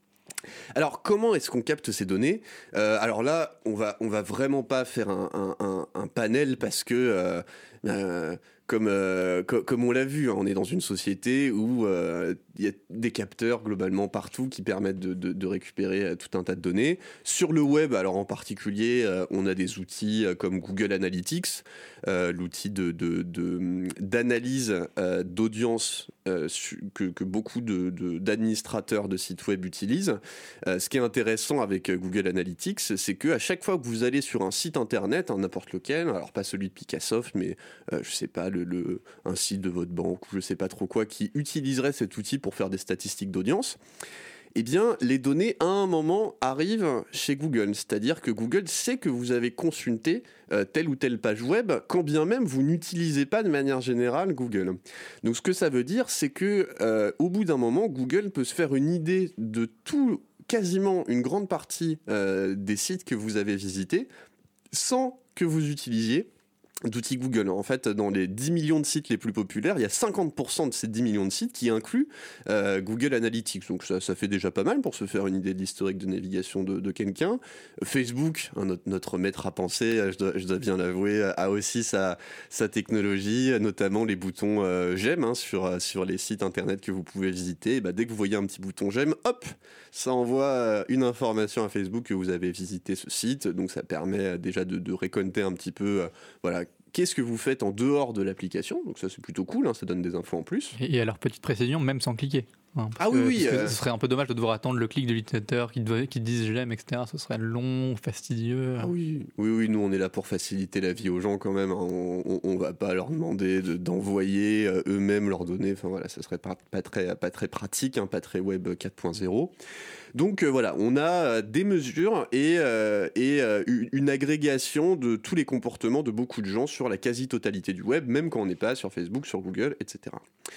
B: Alors comment est-ce qu'on capte ces données ? euh, Alors là, on va, on va vraiment pas faire un, un, un, un panel parce que... Euh, euh, Comme, euh, co- comme on l'a vu, hein, on est dans une société où il euh, y a des capteurs globalement partout qui permettent de, de, de récupérer euh, tout un tas de données. Sur le web, alors en particulier, euh, on a des outils euh, comme Google Analytics, euh, l'outil de, de, de, d'analyse euh, d'audience euh, su- que, que beaucoup de, de, d'administrateurs de sites web utilisent. Euh, ce qui est intéressant avec Google Analytics, c'est qu'à chaque fois que vous allez sur un site internet, hein, n'importe lequel, alors pas celui de Picassoft, mais euh, je sais pas, le Le, un site de votre banque ou je sais pas trop quoi qui utiliserait cet outil pour faire des statistiques d'audience, eh bien les données à un moment arrivent chez Google, c'est-à-dire que Google sait que vous avez consulté euh, telle ou telle page web, quand bien même vous n'utilisez pas de manière générale Google. Donc ce que ça veut dire, c'est que euh, au bout d'un moment, Google peut se faire une idée de tout, quasiment une grande partie euh, des sites que vous avez visités, sans que vous utilisiez d'outils Google. En fait, dans les dix millions de sites les plus populaires, il y a cinquante pour cent de ces dix millions de sites qui incluent euh, Google Analytics. Donc ça, ça fait déjà pas mal pour se faire une idée de l'historique de navigation de, de quelqu'un. Facebook, hein, notre, notre maître à penser, je dois, je dois bien l'avouer, a aussi sa, sa technologie, notamment les boutons euh, j'aime hein, sur, sur les sites internet que vous pouvez visiter. Et bah, dès que vous voyez un petit bouton j'aime, hop, ça envoie une information à Facebook que vous avez visité ce site. Donc ça permet déjà de, de récolter un petit peu euh, voilà, qu'est-ce que vous faites en dehors de l'application. Donc ça c'est plutôt cool, hein, ça donne des infos en plus.
A: Et à leur petite précision, même sans cliquer. Hein,
B: ah oui,
A: que,
B: oui.
A: Parce
B: euh...
A: que ce serait un peu dommage de devoir attendre le clic de l'utilisateur qui, te, qui te dise j'aime, et cetera. Ce serait long, fastidieux.
B: Ah oui, oui, oui, nous on est là pour faciliter la vie aux gens quand même. Hein. On, on, on va pas leur demander de, d'envoyer euh, eux-mêmes leurs données. Enfin voilà, ça serait pas, pas, très, pas très pratique, hein, pas très web quatre point zéro. Donc euh, voilà, on a des mesures et, euh, et euh, une agrégation de tous les comportements de beaucoup de gens sur la quasi-totalité du web, même quand on n'est pas sur Facebook, sur Google, et cetera.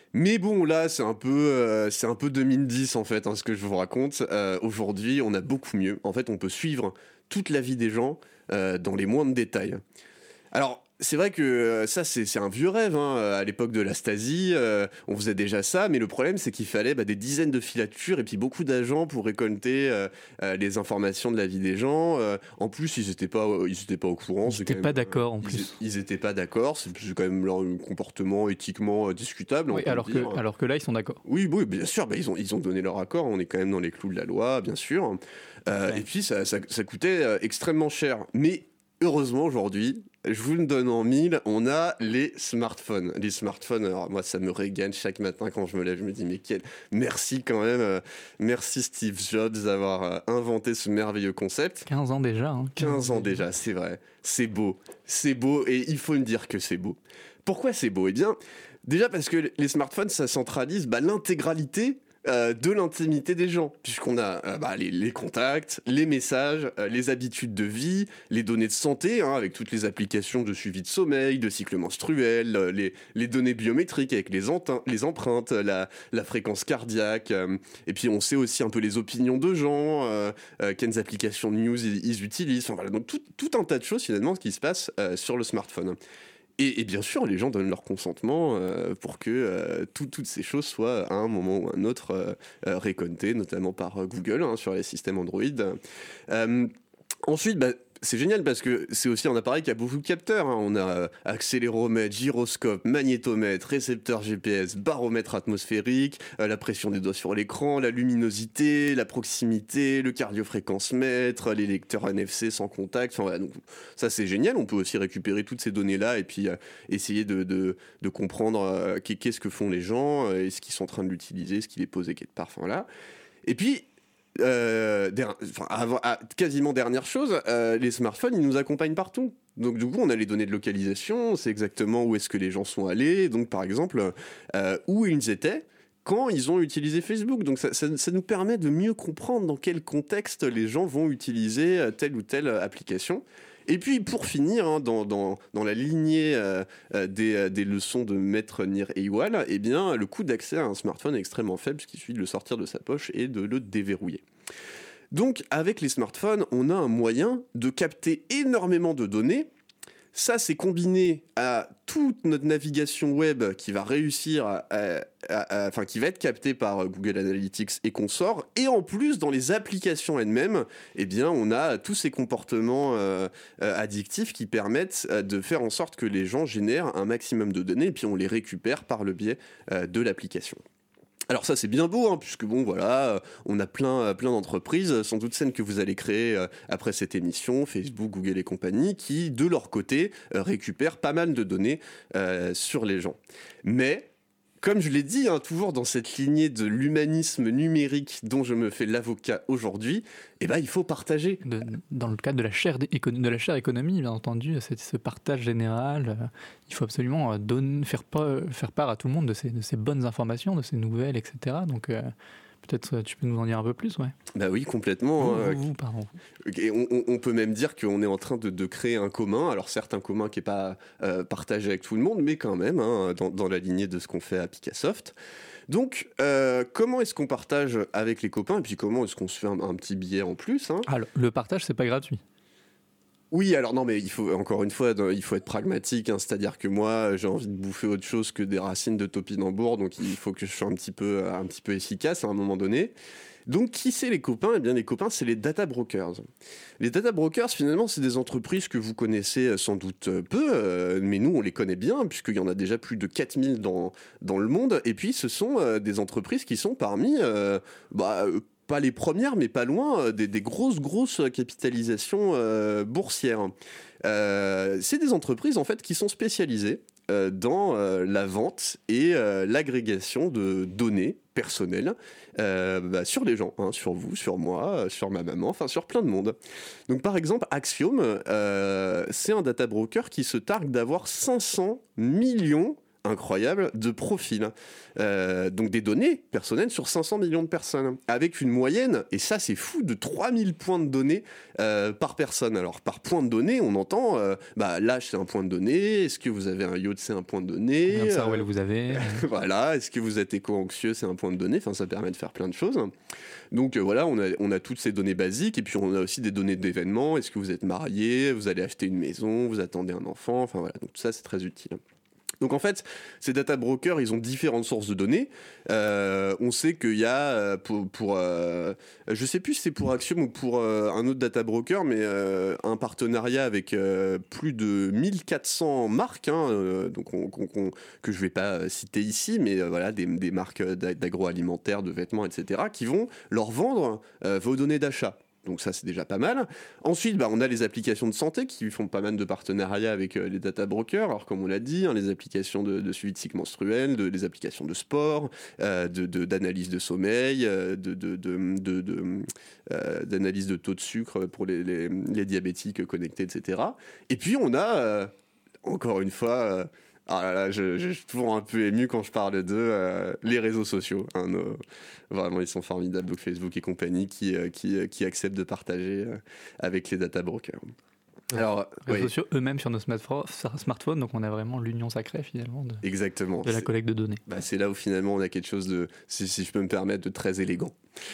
B: Mais bon, là, c'est un peu, euh, c'est un peu deux mille dix en fait, hein, ce que je vous raconte. Euh, aujourd'hui, on a beaucoup mieux. En fait, on peut suivre toute la vie des gens euh, dans les moindres détails. Alors, c'est vrai que euh, ça, c'est, c'est un vieux rêve. Hein. À l'époque de la Stasi, euh, on faisait déjà ça, mais le problème, c'est qu'il fallait bah, des dizaines de filatures et puis beaucoup d'agents pour récolter euh, euh, les informations de la vie des gens. Euh, en plus, ils n'étaient pas, euh, ils étaient pas au courant.
A: Ils n'étaient pas d'accord, en
B: ils,
A: plus.
B: Ils n'étaient pas d'accord. C'est, c'est quand même leur comportement éthiquement euh, discutable.
A: Oui, alors, que, alors que là, ils sont d'accord.
B: Oui, oui, bien sûr. Bah, ils, ont, ils ont donné leur accord. On est quand même dans les clous de la loi, bien sûr. Euh, ouais. Et puis, ça, ça, ça coûtait euh, extrêmement cher. Mais heureusement, aujourd'hui, je vous le donne en mille, on a les smartphones. Les smartphones, alors moi, ça me régale chaque matin quand je me lève. Je me dis, mais quel... merci quand même. Euh, merci Steve Jobs d'avoir euh, inventé ce merveilleux concept.
A: quinze ans déjà. Hein,
B: quinze, quinze ans déjà, c'est vrai. C'est beau. C'est beau et il faut me dire que c'est beau. Pourquoi c'est beau ? Eh bien, déjà parce que les smartphones, ça centralise bah, l'intégralité Euh, de l'intimité des gens, puisqu'on a euh, bah, les, les contacts, les messages, euh, les habitudes de vie, les données de santé, hein, avec toutes les applications de suivi de sommeil, de cycle menstruel, euh, les, les données biométriques avec les, enti- les empreintes, la, la fréquence cardiaque, euh, et puis on sait aussi un peu les opinions de gens, euh, euh, quelles applications de news ils, ils utilisent, enfin voilà, donc tout, tout un tas de choses finalement qui se passent euh, sur le smartphone. Et, et bien sûr, les gens donnent leur consentement euh, pour que euh, tout, toutes ces choses soient à un moment ou à un autre euh, euh, récoltées, notamment par euh, Google hein, sur les systèmes Android. Euh, ensuite, bah, c'est génial parce que c'est aussi un appareil qui a beaucoup de capteurs. Hein. On a euh, accéléromètre, gyroscope, magnétomètre, récepteur G P S, baromètre atmosphérique, euh, la pression des doigts sur l'écran, la luminosité, la proximité, le cardiofréquence-mètre, les lecteurs N F C sans contact. Enfin, voilà, donc, ça, c'est génial. On peut aussi récupérer toutes ces données-là et puis euh, essayer de, de, de comprendre euh, qu'est-ce que font les gens, euh, est-ce qu'ils sont en train de l'utiliser, ce qu'ils les posent quelque part. Enfin, voilà. Et puis, Euh, der- enfin, avant, ah, quasiment dernière chose, euh, les smartphones ils nous accompagnent partout. Donc du coup on a les données de localisation, on sait exactement où est-ce que les gens sont allés, donc par exemple euh, où ils étaient quand ils ont utilisé Facebook. Donc ça, ça, ça nous permet de mieux comprendre dans quel contexte les gens vont utiliser telle ou telle application. Et puis pour finir, hein, dans, dans, dans la lignée euh, des, des leçons de Maître Nir Eyal, eh bien, le coût d'accès à un smartphone est extrêmement faible, puisqu'il suffit de le sortir de sa poche et de le déverrouiller. Donc avec les smartphones, on a un moyen de capter énormément de données. Ça, c'est combiné à toute notre navigation web qui va réussir, à, à, à, à, enfin, qui va être captée par Google Analytics et consorts. Et en plus, dans les applications elles-mêmes, eh bien, on a tous ces comportements euh, euh, addictifs qui permettent euh, de faire en sorte que les gens génèrent un maximum de données et puis on les récupère par le biais euh, de l'application. Alors ça c'est bien beau, hein, puisque bon voilà, on a plein, plein d'entreprises, sans doute celles que vous allez créer euh, après cette émission, Facebook, Google et compagnie, qui de leur côté euh, récupèrent pas mal de données euh, sur les gens. Mais comme je l'ai dit, hein, toujours dans cette lignée de l'humanisme numérique dont je me fais l'avocat aujourd'hui, eh ben, il faut partager.
A: De, dans le cadre de la chère, de la chère économie, bien entendu, c'est ce partage général, euh, il faut absolument donner, faire, pas, faire part à tout le monde de ces, de ces bonnes informations, de ces nouvelles, et cetera. Donc euh, peut-être tu peux nous en dire un peu plus, ouais.
B: Bah oui, complètement.
A: Vous,
B: hein.
A: vous, vous, pardon.
B: Et on, on peut même dire qu'on est en train de, de créer un commun. Alors certes, un commun qui n'est pas euh, partagé avec tout le monde, mais quand même, hein, dans, dans la lignée de ce qu'on fait à Picassoft. Donc, euh, comment est-ce qu'on partage avec les copains et puis comment est-ce qu'on se fait un, un petit billet en plus hein.
A: Alors, le partage, c'est pas gratuit.
B: Oui, alors non, mais il faut encore une fois, il faut être pragmatique. Hein, c'est-à-dire que moi, j'ai envie de bouffer autre chose que des racines de topinambour, donc il faut que je sois un petit peu, un petit peu efficace à un moment donné. Donc, qui c'est les copains ? Eh bien, les copains, c'est les data brokers. Les data brokers, finalement, c'est des entreprises que vous connaissez sans doute peu, euh, mais nous, on les connaît bien, puisqu'il y en a déjà plus de quatre mille dans, dans le monde. Et puis, ce sont euh, des entreprises qui sont parmi... Euh, bah, euh, pas les premières, mais pas loin, des, des grosses, grosses capitalisations euh, boursières. Euh, c'est des entreprises, en fait, qui sont spécialisées euh, dans euh, la vente et euh, l'agrégation de données personnelles euh, bah, sur les gens, hein, sur vous, sur moi, sur ma maman, enfin, sur plein de monde. Donc, par exemple, Axiom, euh, c'est un data broker qui se targue d'avoir cinq cents millions incroyable de profils. Euh, donc des données personnelles sur cinq cents millions de personnes, avec une moyenne, et ça c'est fou, de trois mille points de données euh, par personne. Alors par point de données, on entend, euh, bah, l'âge c'est un point de données, est-ce que vous avez un yacht, c'est un point de données,
A: combien de cervelle vous avez,
B: voilà, est-ce que vous êtes éco-anxieux, c'est un point de données, enfin ça permet de faire plein de choses. Donc euh, voilà, on a, on a toutes ces données basiques, et puis on a aussi des données d'événements, est-ce que vous êtes marié, vous allez acheter une maison, vous attendez un enfant, enfin voilà, donc tout ça c'est très utile. Donc en fait, ces data brokers, ils ont différentes sources de données. Euh, on sait qu'il y a euh, pour, pour euh, je sais plus si c'est pour Axiom ou pour euh, un autre data broker, mais euh, un partenariat avec euh, plus de mille quatre cents marques, hein, euh, donc on, on, on, que je vais pas citer ici, mais euh, voilà, des, des marques d'agroalimentaire, de vêtements, et cetera, qui vont leur vendre euh, vos données d'achat. Donc ça, c'est déjà pas mal. Ensuite, bah, on a les applications de santé qui font pas mal de partenariats avec euh, les data brokers. Alors, comme on l'a dit, hein, les applications de, de suivi de cycle menstruel, de, les applications de sport, euh, de, de, d'analyse de sommeil, euh, de, de, de, de, de, euh, d'analyse de taux de sucre pour les, les, les diabétiques connectés, et cetera. Et puis, on a, euh, encore une fois... Euh, Ah là là, je, je suis toujours un peu ému quand je parle d'eux, euh, les réseaux sociaux. Hein, nos, vraiment, ils sont formidables, donc Facebook et compagnie, qui, euh, qui, qui acceptent de partager euh, avec les data brokers.
A: Alors, les réseaux oui. sociaux eux-mêmes sur nos smartphones, donc on a vraiment l'union sacrée finalement de,
B: Exactement.
A: de la collecte de données.
B: Bah, c'est là où finalement on a quelque chose de, si, si je peux me permettre, de très élégant.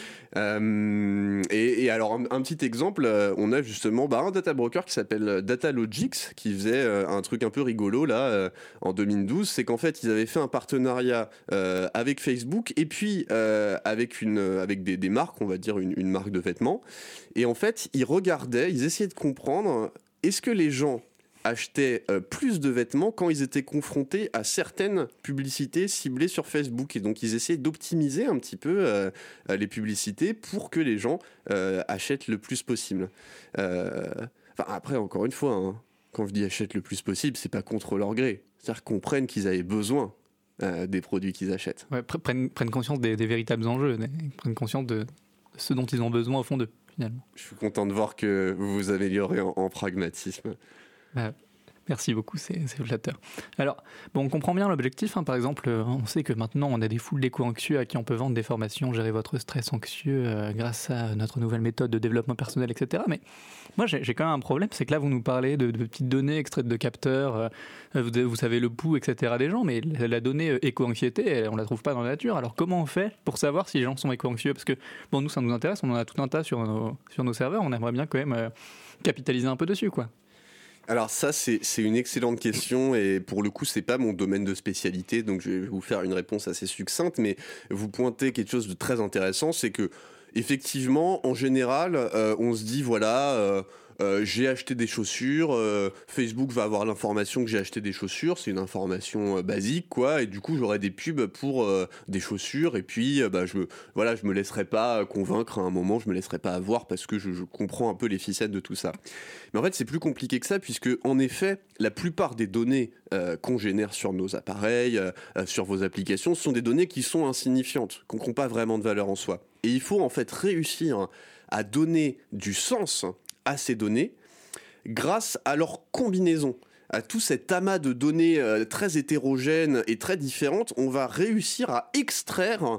B: Euh, et, et alors un, un petit exemple, euh, on a justement bah, un data broker qui s'appelle Datalogix qui faisait euh, un truc un peu rigolo là euh, en deux mille douze, c'est qu'en fait ils avaient fait un partenariat euh, avec Facebook et puis euh, avec une avec des, des marques, on va dire une, une marque de vêtements, et en fait ils regardaient, ils essayaient de comprendre est-ce que les gens achetaient euh, plus de vêtements quand ils étaient confrontés à certaines publicités ciblées sur Facebook. Et donc, ils essaient d'optimiser un petit peu euh, les publicités pour que les gens euh, achètent le plus possible. Euh, après, encore une fois, hein, quand je dis achètent le plus possible, c'est pas contre leur gré. C'est-à-dire qu'ils comprennent qu'ils avaient besoin euh, des produits qu'ils achètent.
A: Ouais, prennent, prennent conscience des, des véritables enjeux, des, prennent conscience de ce dont ils ont besoin au fond d'eux, finalement.
B: Je suis content de voir que vous vous améliorez en, en pragmatisme.
A: Bah, merci beaucoup, c'est, c'est flatteur. Alors, bon, on comprend bien l'objectif. Hein, par exemple, on sait que maintenant, on a des foules d'éco-anxieux à qui on peut vendre des formations, gérer votre stress anxieux euh, grâce à notre nouvelle méthode de développement personnel, et cetera. Mais moi, j'ai, j'ai quand même un problème, c'est que là, vous nous parlez de, de petites données extraites de capteurs, euh, vous, vous savez le pouls, et cetera des gens, mais la, la donnée éco-anxiété, elle, on ne la trouve pas dans la nature. Alors, comment on fait pour savoir si les gens sont éco-anxieux ? Parce que, bon, nous, ça nous intéresse, on en a tout un tas sur nos, sur nos serveurs, on aimerait bien quand même euh, capitaliser un peu dessus, quoi.
B: Alors ça, c'est, c'est une excellente question et pour le coup, c'est pas mon domaine de spécialité, donc je vais vous faire une réponse assez succincte, mais vous pointez quelque chose de très intéressant, c'est que effectivement, en général, euh, on se dit voilà, euh, euh, j'ai acheté des chaussures, euh, Facebook va avoir l'information que j'ai acheté des chaussures, c'est une information euh, basique quoi, et du coup j'aurai des pubs pour euh, des chaussures et puis euh, bah je me voilà, je me laisserai pas convaincre à un moment, je me laisserai pas avoir parce que je, je comprends un peu les ficelles de tout ça. Mais en fait, c'est plus compliqué que ça puisque en effet, la plupart des données euh, qu'on génère sur nos appareils, euh, sur vos applications, ce sont des données qui sont insignifiantes, qui n'ont pas vraiment de valeur en soi. Et il faut en fait réussir à donner du sens à ces données grâce à leur combinaison. À tout cet amas de données euh, très hétérogènes et très différentes, on va réussir à extraire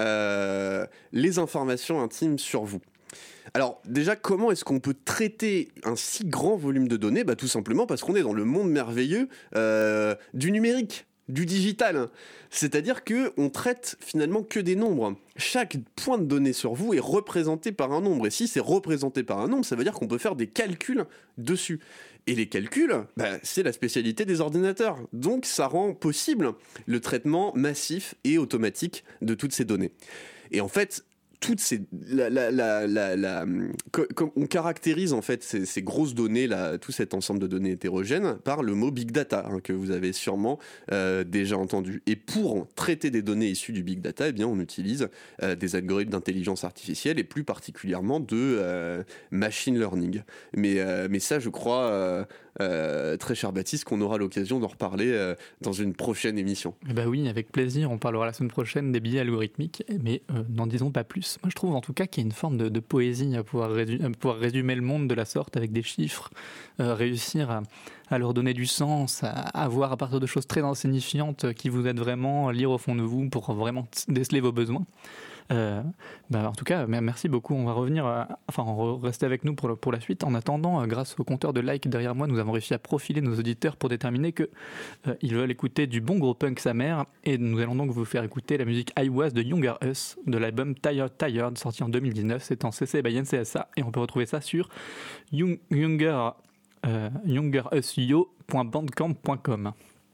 B: euh, les informations intimes sur vous. Alors déjà, comment est-ce qu'on peut traiter un si grand volume de données ? Bah, tout simplement parce qu'on est dans le monde merveilleux euh, du numérique, du digital. C'est-à-dire qu'on traite finalement que des nombres. Chaque point de données sur vous est représenté par un nombre. Et si c'est représenté par un nombre, ça veut dire qu'on peut faire des calculs dessus. Et les calculs, bah, c'est la spécialité des ordinateurs. Donc ça rend possible le traitement massif et automatique de toutes ces données. Et en fait, toutes ces, la, la, la, la, la, comme on caractérise en fait ces, ces grosses données, là, tout cet ensemble de données hétérogènes, par le mot big data hein, que vous avez sûrement euh, déjà entendu. Et pour traiter des données issues du big data, eh bien, on utilise euh, des algorithmes d'intelligence artificielle et plus particulièrement de euh, machine learning. Mais, euh, mais ça, je crois, euh, euh, très cher Baptiste, qu'on aura l'occasion d'en reparler euh, dans une prochaine émission.
A: Eh ben oui, avec plaisir. On parlera la semaine prochaine des biais algorithmiques, mais euh, n'en disons pas plus. plus. Moi, je trouve en tout cas qu'il y a une forme de, de poésie à pouvoir, résu- à pouvoir résumer le monde de la sorte avec des chiffres, euh, réussir à, à leur donner du sens, à, à voir à partir de choses très insignifiantes qui vous aident vraiment à lire au fond de vous pour vraiment déceler vos besoins. Euh, bah en tout cas, merci beaucoup. On va revenir, à, enfin, rester avec nous pour, le, pour la suite. En attendant, euh, grâce au compteur de likes derrière moi, nous avons réussi à profiler nos auditeurs pour déterminer que euh, ils veulent écouter du bon gros punk sa mère. Et nous allons donc vous faire écouter la musique I Was de Younger Us de l'album Tired Tired sorti en deux mille dix-neuf. C'est en C C by N C S A et on peut retrouver ça sur young, younger, euh, youngerusyo point bandcamp point com.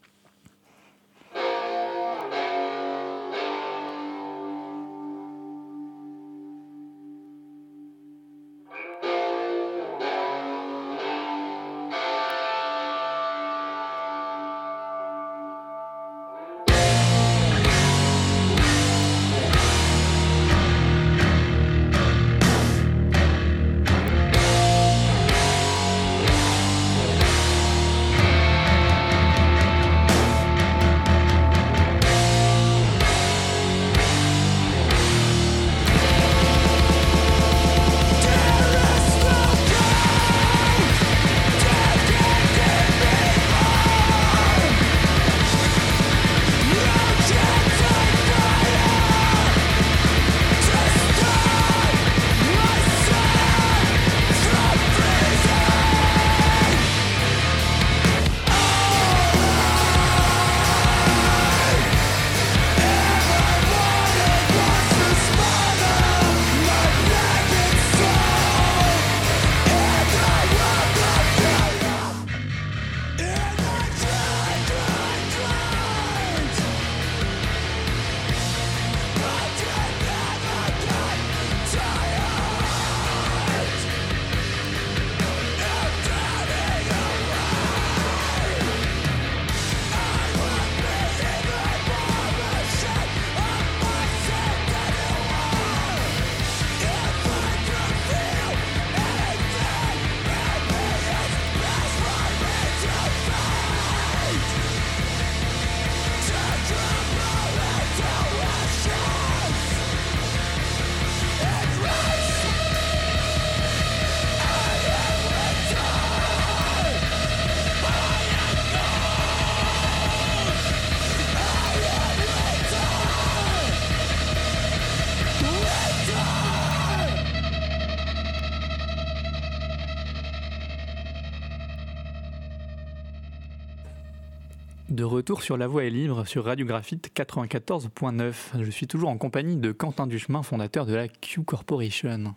A: De retour sur La Voix est libre sur Radio Graphite quatre-vingt-quatorze point neuf. Je suis toujours en compagnie de Quentin Duchemin, fondateur de la Q Corporation.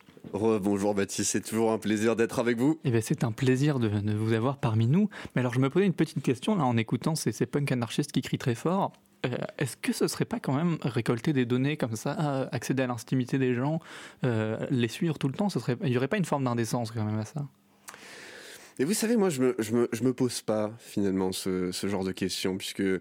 B: Bonjour Baptiste, c'est toujours un plaisir d'être avec vous.
A: Eh bien, c'est un plaisir de, de vous avoir parmi nous. Mais alors, je me posais une petite question là en écoutant ces, ces punks anarchistes qui crient très fort. Euh, est-ce que ce serait pas quand même récolter des données comme ça, euh, accéder à l'intimité des gens, euh, les suivre tout le temps, ce serait, il n'y aurait pas une forme d'indécence quand même à ça?
B: Et vous savez, moi, je me, je me, je me pose pas finalement ce, ce genre de questions, puisque euh,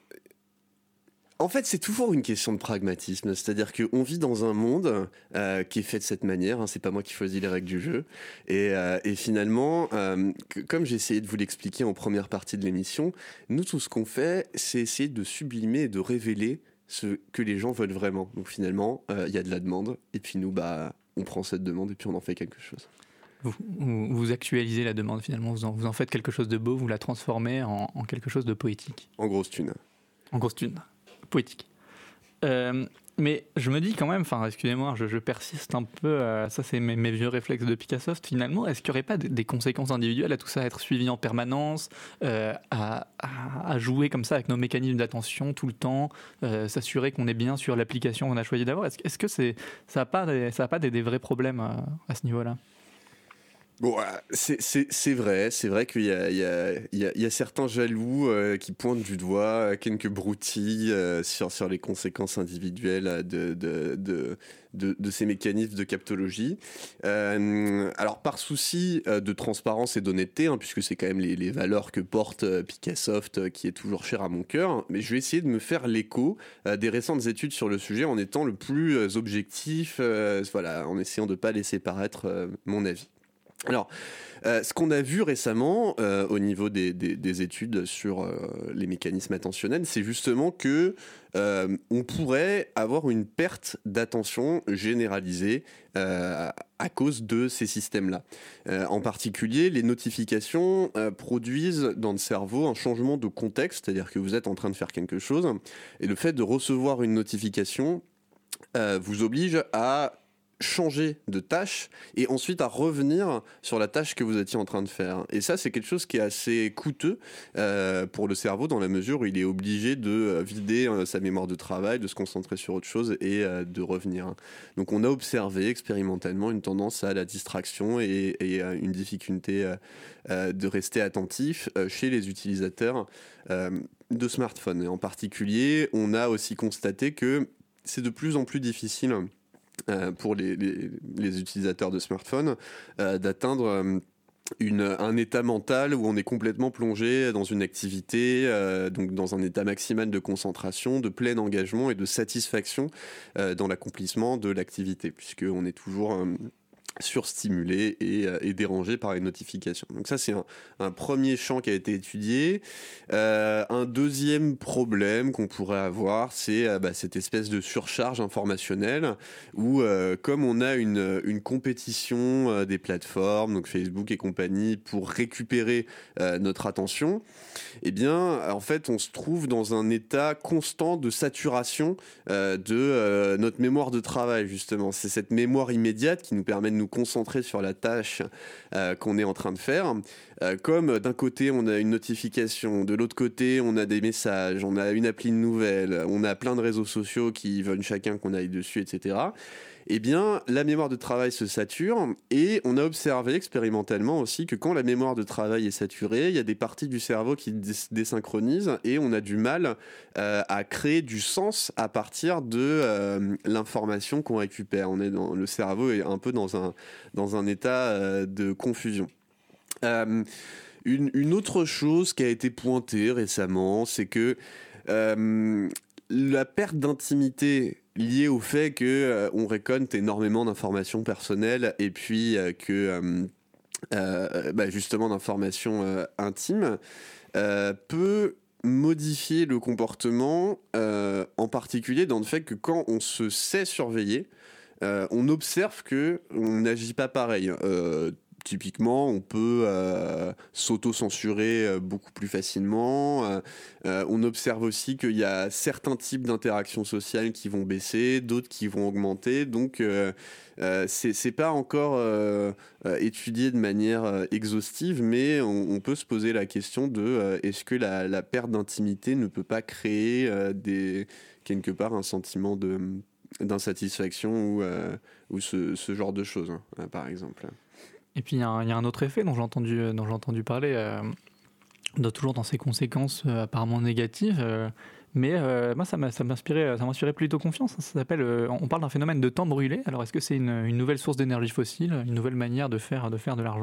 B: en fait, c'est toujours une question de pragmatisme. C'est-à-dire qu'on vit dans un monde euh, qui est fait de cette manière. Hein, c'est pas moi qui choisis les règles du jeu. Et, euh, et finalement, euh, que, comme j'ai essayé de vous l'expliquer en première partie de l'émission, nous, tout ce qu'on fait, c'est essayer de sublimer et de révéler ce que les gens veulent vraiment. Donc finalement, il euh, y a de la demande. Et puis nous, bah, on prend cette demande et puis on en fait quelque chose.
A: Vous, vous, vous actualisez la demande finalement, vous en, vous en faites quelque chose de beau, vous la transformez en, en quelque chose de poétique.
B: En grosse thune.
A: En grosse thune. Poétique. Euh, mais je me dis quand même, enfin excusez-moi, je, je persiste un peu, euh, ça c'est mes, mes vieux réflexes de Picassoft finalement, est-ce qu'il n'y aurait pas des, des conséquences individuelles à tout ça, à être suivi en permanence, euh, à, à, à jouer comme ça avec nos mécanismes d'attention tout le temps, euh, s'assurer qu'on est bien sur l'application qu'on a choisi d'avoir, est-ce, est-ce que c'est, ça n'a pas, des, ça a pas des, des vrais problèmes à, à ce niveau-là?
B: Bon, c'est, c'est, c'est vrai, c'est vrai qu'il y a, il y a, il y a, il y a certains jaloux euh, qui pointent du doigt quelques broutilles euh, sur, sur les conséquences individuelles de, de, de, de, de ces mécanismes de captologie. Euh, alors, par souci euh, de transparence et d'honnêteté, hein, puisque c'est quand même les, les valeurs que porte euh, Picassoft, euh, qui est toujours cher à mon cœur, mais je vais essayer de me faire l'écho euh, des récentes études sur le sujet en étant le plus euh, objectif, euh, voilà, en essayant de ne pas laisser paraître euh, mon avis. Alors, euh, ce qu'on a vu récemment euh, au niveau des, des, des études sur euh, les mécanismes attentionnels, c'est justement que euh, on pourrait avoir une perte d'attention généralisée euh, à cause de ces systèmes-là. Euh, en particulier, les notifications euh, produisent dans le cerveau un changement de contexte, c'est-à-dire que vous êtes en train de faire quelque chose, et le fait de recevoir une notification euh, vous oblige à changer de tâche et ensuite à revenir sur la tâche que vous étiez en train de faire. Et ça, c'est quelque chose qui est assez coûteux euh, pour le cerveau dans la mesure où il est obligé de vider euh, sa mémoire de travail, de se concentrer sur autre chose et euh, de revenir. Donc on a observé expérimentalement une tendance à la distraction et, et euh, une difficulté euh, euh, de rester attentif euh, chez les utilisateurs euh, de smartphones. Et en particulier, on a aussi constaté que c'est de plus en plus difficile Euh, pour les, les, les utilisateurs de smartphones, euh, d'atteindre euh, une, un état mental où on est complètement plongé dans une activité, euh, donc dans un état maximal de concentration, de plein engagement et de satisfaction euh, dans l'accomplissement de l'activité, puisqu'on est toujours euh, surstimulé et, euh, et dérangé par les notifications. Donc ça, c'est un, un premier champ qui a été étudié. Euh, un deuxième problème qu'on pourrait avoir, c'est euh, bah, cette espèce de surcharge informationnelle où, euh, comme on a une, une compétition euh, des plateformes, donc Facebook et compagnie, pour récupérer euh, notre attention, eh bien, en fait, on se trouve dans un état constant de saturation euh, de euh, notre mémoire de travail, justement. C'est cette mémoire immédiate qui nous permet de nous concentrer sur la tâche euh, qu'on est en train de faire. Euh, comme d'un côté, on a une notification, de l'autre côté, on a des messages, on a une appli de nouvelles, on a plein de réseaux sociaux qui veulent chacun qu'on aille dessus, et cetera. Eh bien, la mémoire de travail se sature et on a observé expérimentalement aussi que quand la mémoire de travail est saturée, il y a des parties du cerveau qui dés- désynchronisent et on a du mal euh, à créer du sens à partir de euh, l'information qu'on récupère. On est dans, le cerveau est un peu dans un, dans un état euh, de confusion. Euh, une, une autre chose qui a été pointée récemment, c'est que euh, la perte d'intimité liée au fait que euh, on récolte énormément d'informations personnelles et puis euh, que euh, euh, bah justement d'informations euh, intimes euh, peut modifier le comportement, euh, en particulier dans le fait que quand on se sait surveiller, euh, on observe que on n'agit pas pareil. Euh, Typiquement, on peut euh, s'auto-censurer euh, beaucoup plus facilement. Euh, euh, on observe aussi qu'il y a certains types d'interactions sociales qui vont baisser, d'autres qui vont augmenter. Donc, euh, euh, c'est, c'est pas encore euh, euh, étudié de manière euh, exhaustive, mais on, on peut se poser la question de euh, est-ce que la, la perte d'intimité ne peut pas créer euh, des, quelque part un sentiment de, d'insatisfaction ou, euh, ou ce, ce genre de choses, hein, par exemple.
A: Et puis il y, y a un autre effet dont j'ai entendu, dont j'ai entendu parler, euh, de, toujours dans ses conséquences euh, apparemment négatives, euh, mais euh, moi ça, m'a, ça, m'inspirait, ça m'inspirait plutôt confiance. Ça s'appelle, euh, on parle d'un phénomène de temps brûlé. Alors est-ce que c'est une, une nouvelle source d'énergie fossile, une nouvelle manière de faire de, faire de l'argent ?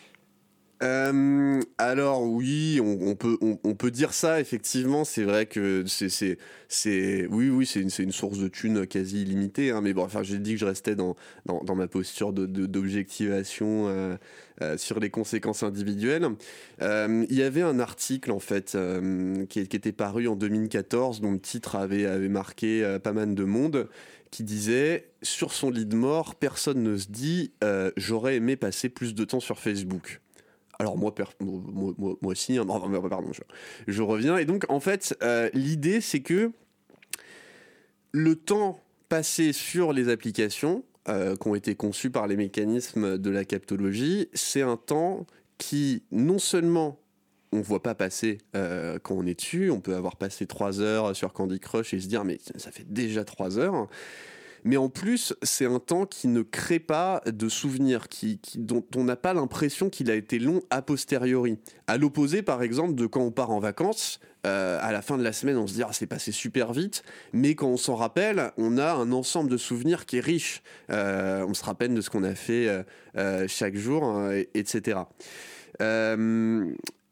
B: Euh, alors oui, on, on peut on, on peut dire ça effectivement. C'est vrai que c'est c'est c'est oui oui c'est une c'est une source de thunes quasi illimitée. Hein, mais bon, enfin j'ai dit que je restais dans dans, dans ma posture de, de d'objectivation euh, euh, sur les conséquences individuelles. Euh, il y avait un article en fait euh, qui, qui était paru en deux mille quatorze dont le titre avait avait marqué euh, pas mal de monde, qui disait sur son lit de mort, personne ne se dit euh, j'aurais aimé passer plus de temps sur Facebook. Alors moi, per- moi, moi, moi aussi, hein, pardon, je, je reviens. Et donc, en fait, euh, l'idée, c'est que le temps passé sur les applications euh, qui ont été conçues par les mécanismes de la captologie, c'est un temps qui, non seulement on ne voit pas passer euh, quand on est dessus, on peut avoir passé trois heures sur Candy Crush et se dire « mais ça fait déjà trois heures », mais en plus, c'est un temps qui ne crée pas de souvenirs, qui, qui, dont on n'a pas l'impression qu'il a été long a posteriori. À l'opposé, par exemple, de quand on part en vacances, euh, à la fin de la semaine, on se dit ah, c'est passé super vite, mais quand on s'en rappelle, on a un ensemble de souvenirs qui est riche. Euh, on se rappelle de ce qu'on a fait euh, euh, chaque jour, hein, et, etc. Euh,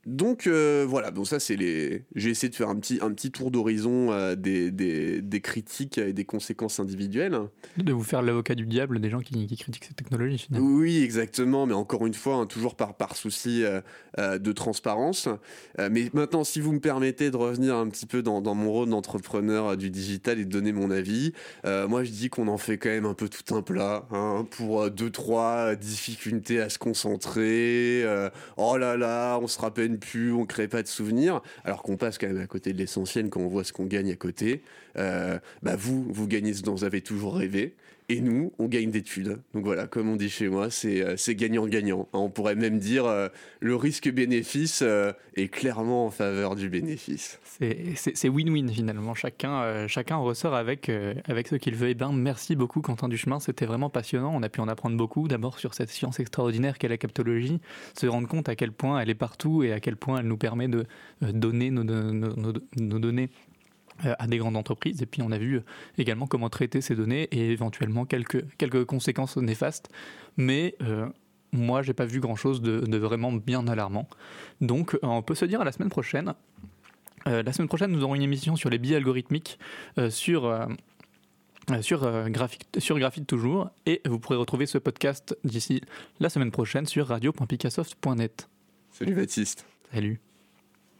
B: Donc euh, voilà, donc ça c'est les. J'ai essayé de faire un petit, un petit tour d'horizon euh, des, des, des critiques et des conséquences individuelles.
A: De vous faire l'avocat du diable des gens qui, qui critiquent cette technologie, finalement.
B: Oui, exactement, mais encore une fois, hein, toujours par, par souci euh, euh, de transparence. Euh, mais maintenant, si vous me permettez de revenir un petit peu dans, dans mon rôle d'entrepreneur euh, du digital et de donner mon avis, euh, moi je dis qu'on en fait quand même un peu tout un plat, hein, pour euh, deux, trois difficultés à se concentrer. Euh, oh là là, on se rappelle plus, on crée pas de souvenirs, alors qu'on passe quand même à côté de l'essentiel quand on voit ce qu'on gagne à côté. Euh, bah vous, vous gagnez ce dont vous avez toujours rêvé, et nous, on gagne des thunes. Donc voilà, comme on dit chez moi, c'est, c'est gagnant-gagnant. On pourrait même dire euh, le risque-bénéfice euh, est clairement en faveur du bénéfice.
A: C'est, c'est, c'est win-win finalement, chacun, euh, chacun ressort avec, euh, avec ce qu'il veut. Et ben, merci beaucoup Quentin Duchemin, c'était vraiment passionnant, on a pu en apprendre beaucoup, d'abord sur cette science extraordinaire qu'est la captologie, se rendre compte à quel point elle est partout et à quel point elle nous permet de euh, donner nos, nos, nos, nos données à des grandes entreprises, et puis on a vu également comment traiter ces données et éventuellement quelques, quelques conséquences néfastes, mais euh, moi j'ai pas vu grand chose de, de vraiment bien alarmant, donc on peut se dire à la semaine prochaine. Euh, la semaine prochaine nous aurons une émission sur les biais algorithmiques euh, sur, euh, sur, euh, graphique, sur Graphite toujours, et vous pourrez retrouver ce podcast d'ici la semaine prochaine sur radio point picassoft point net.
B: Salut Baptiste.
A: Salut.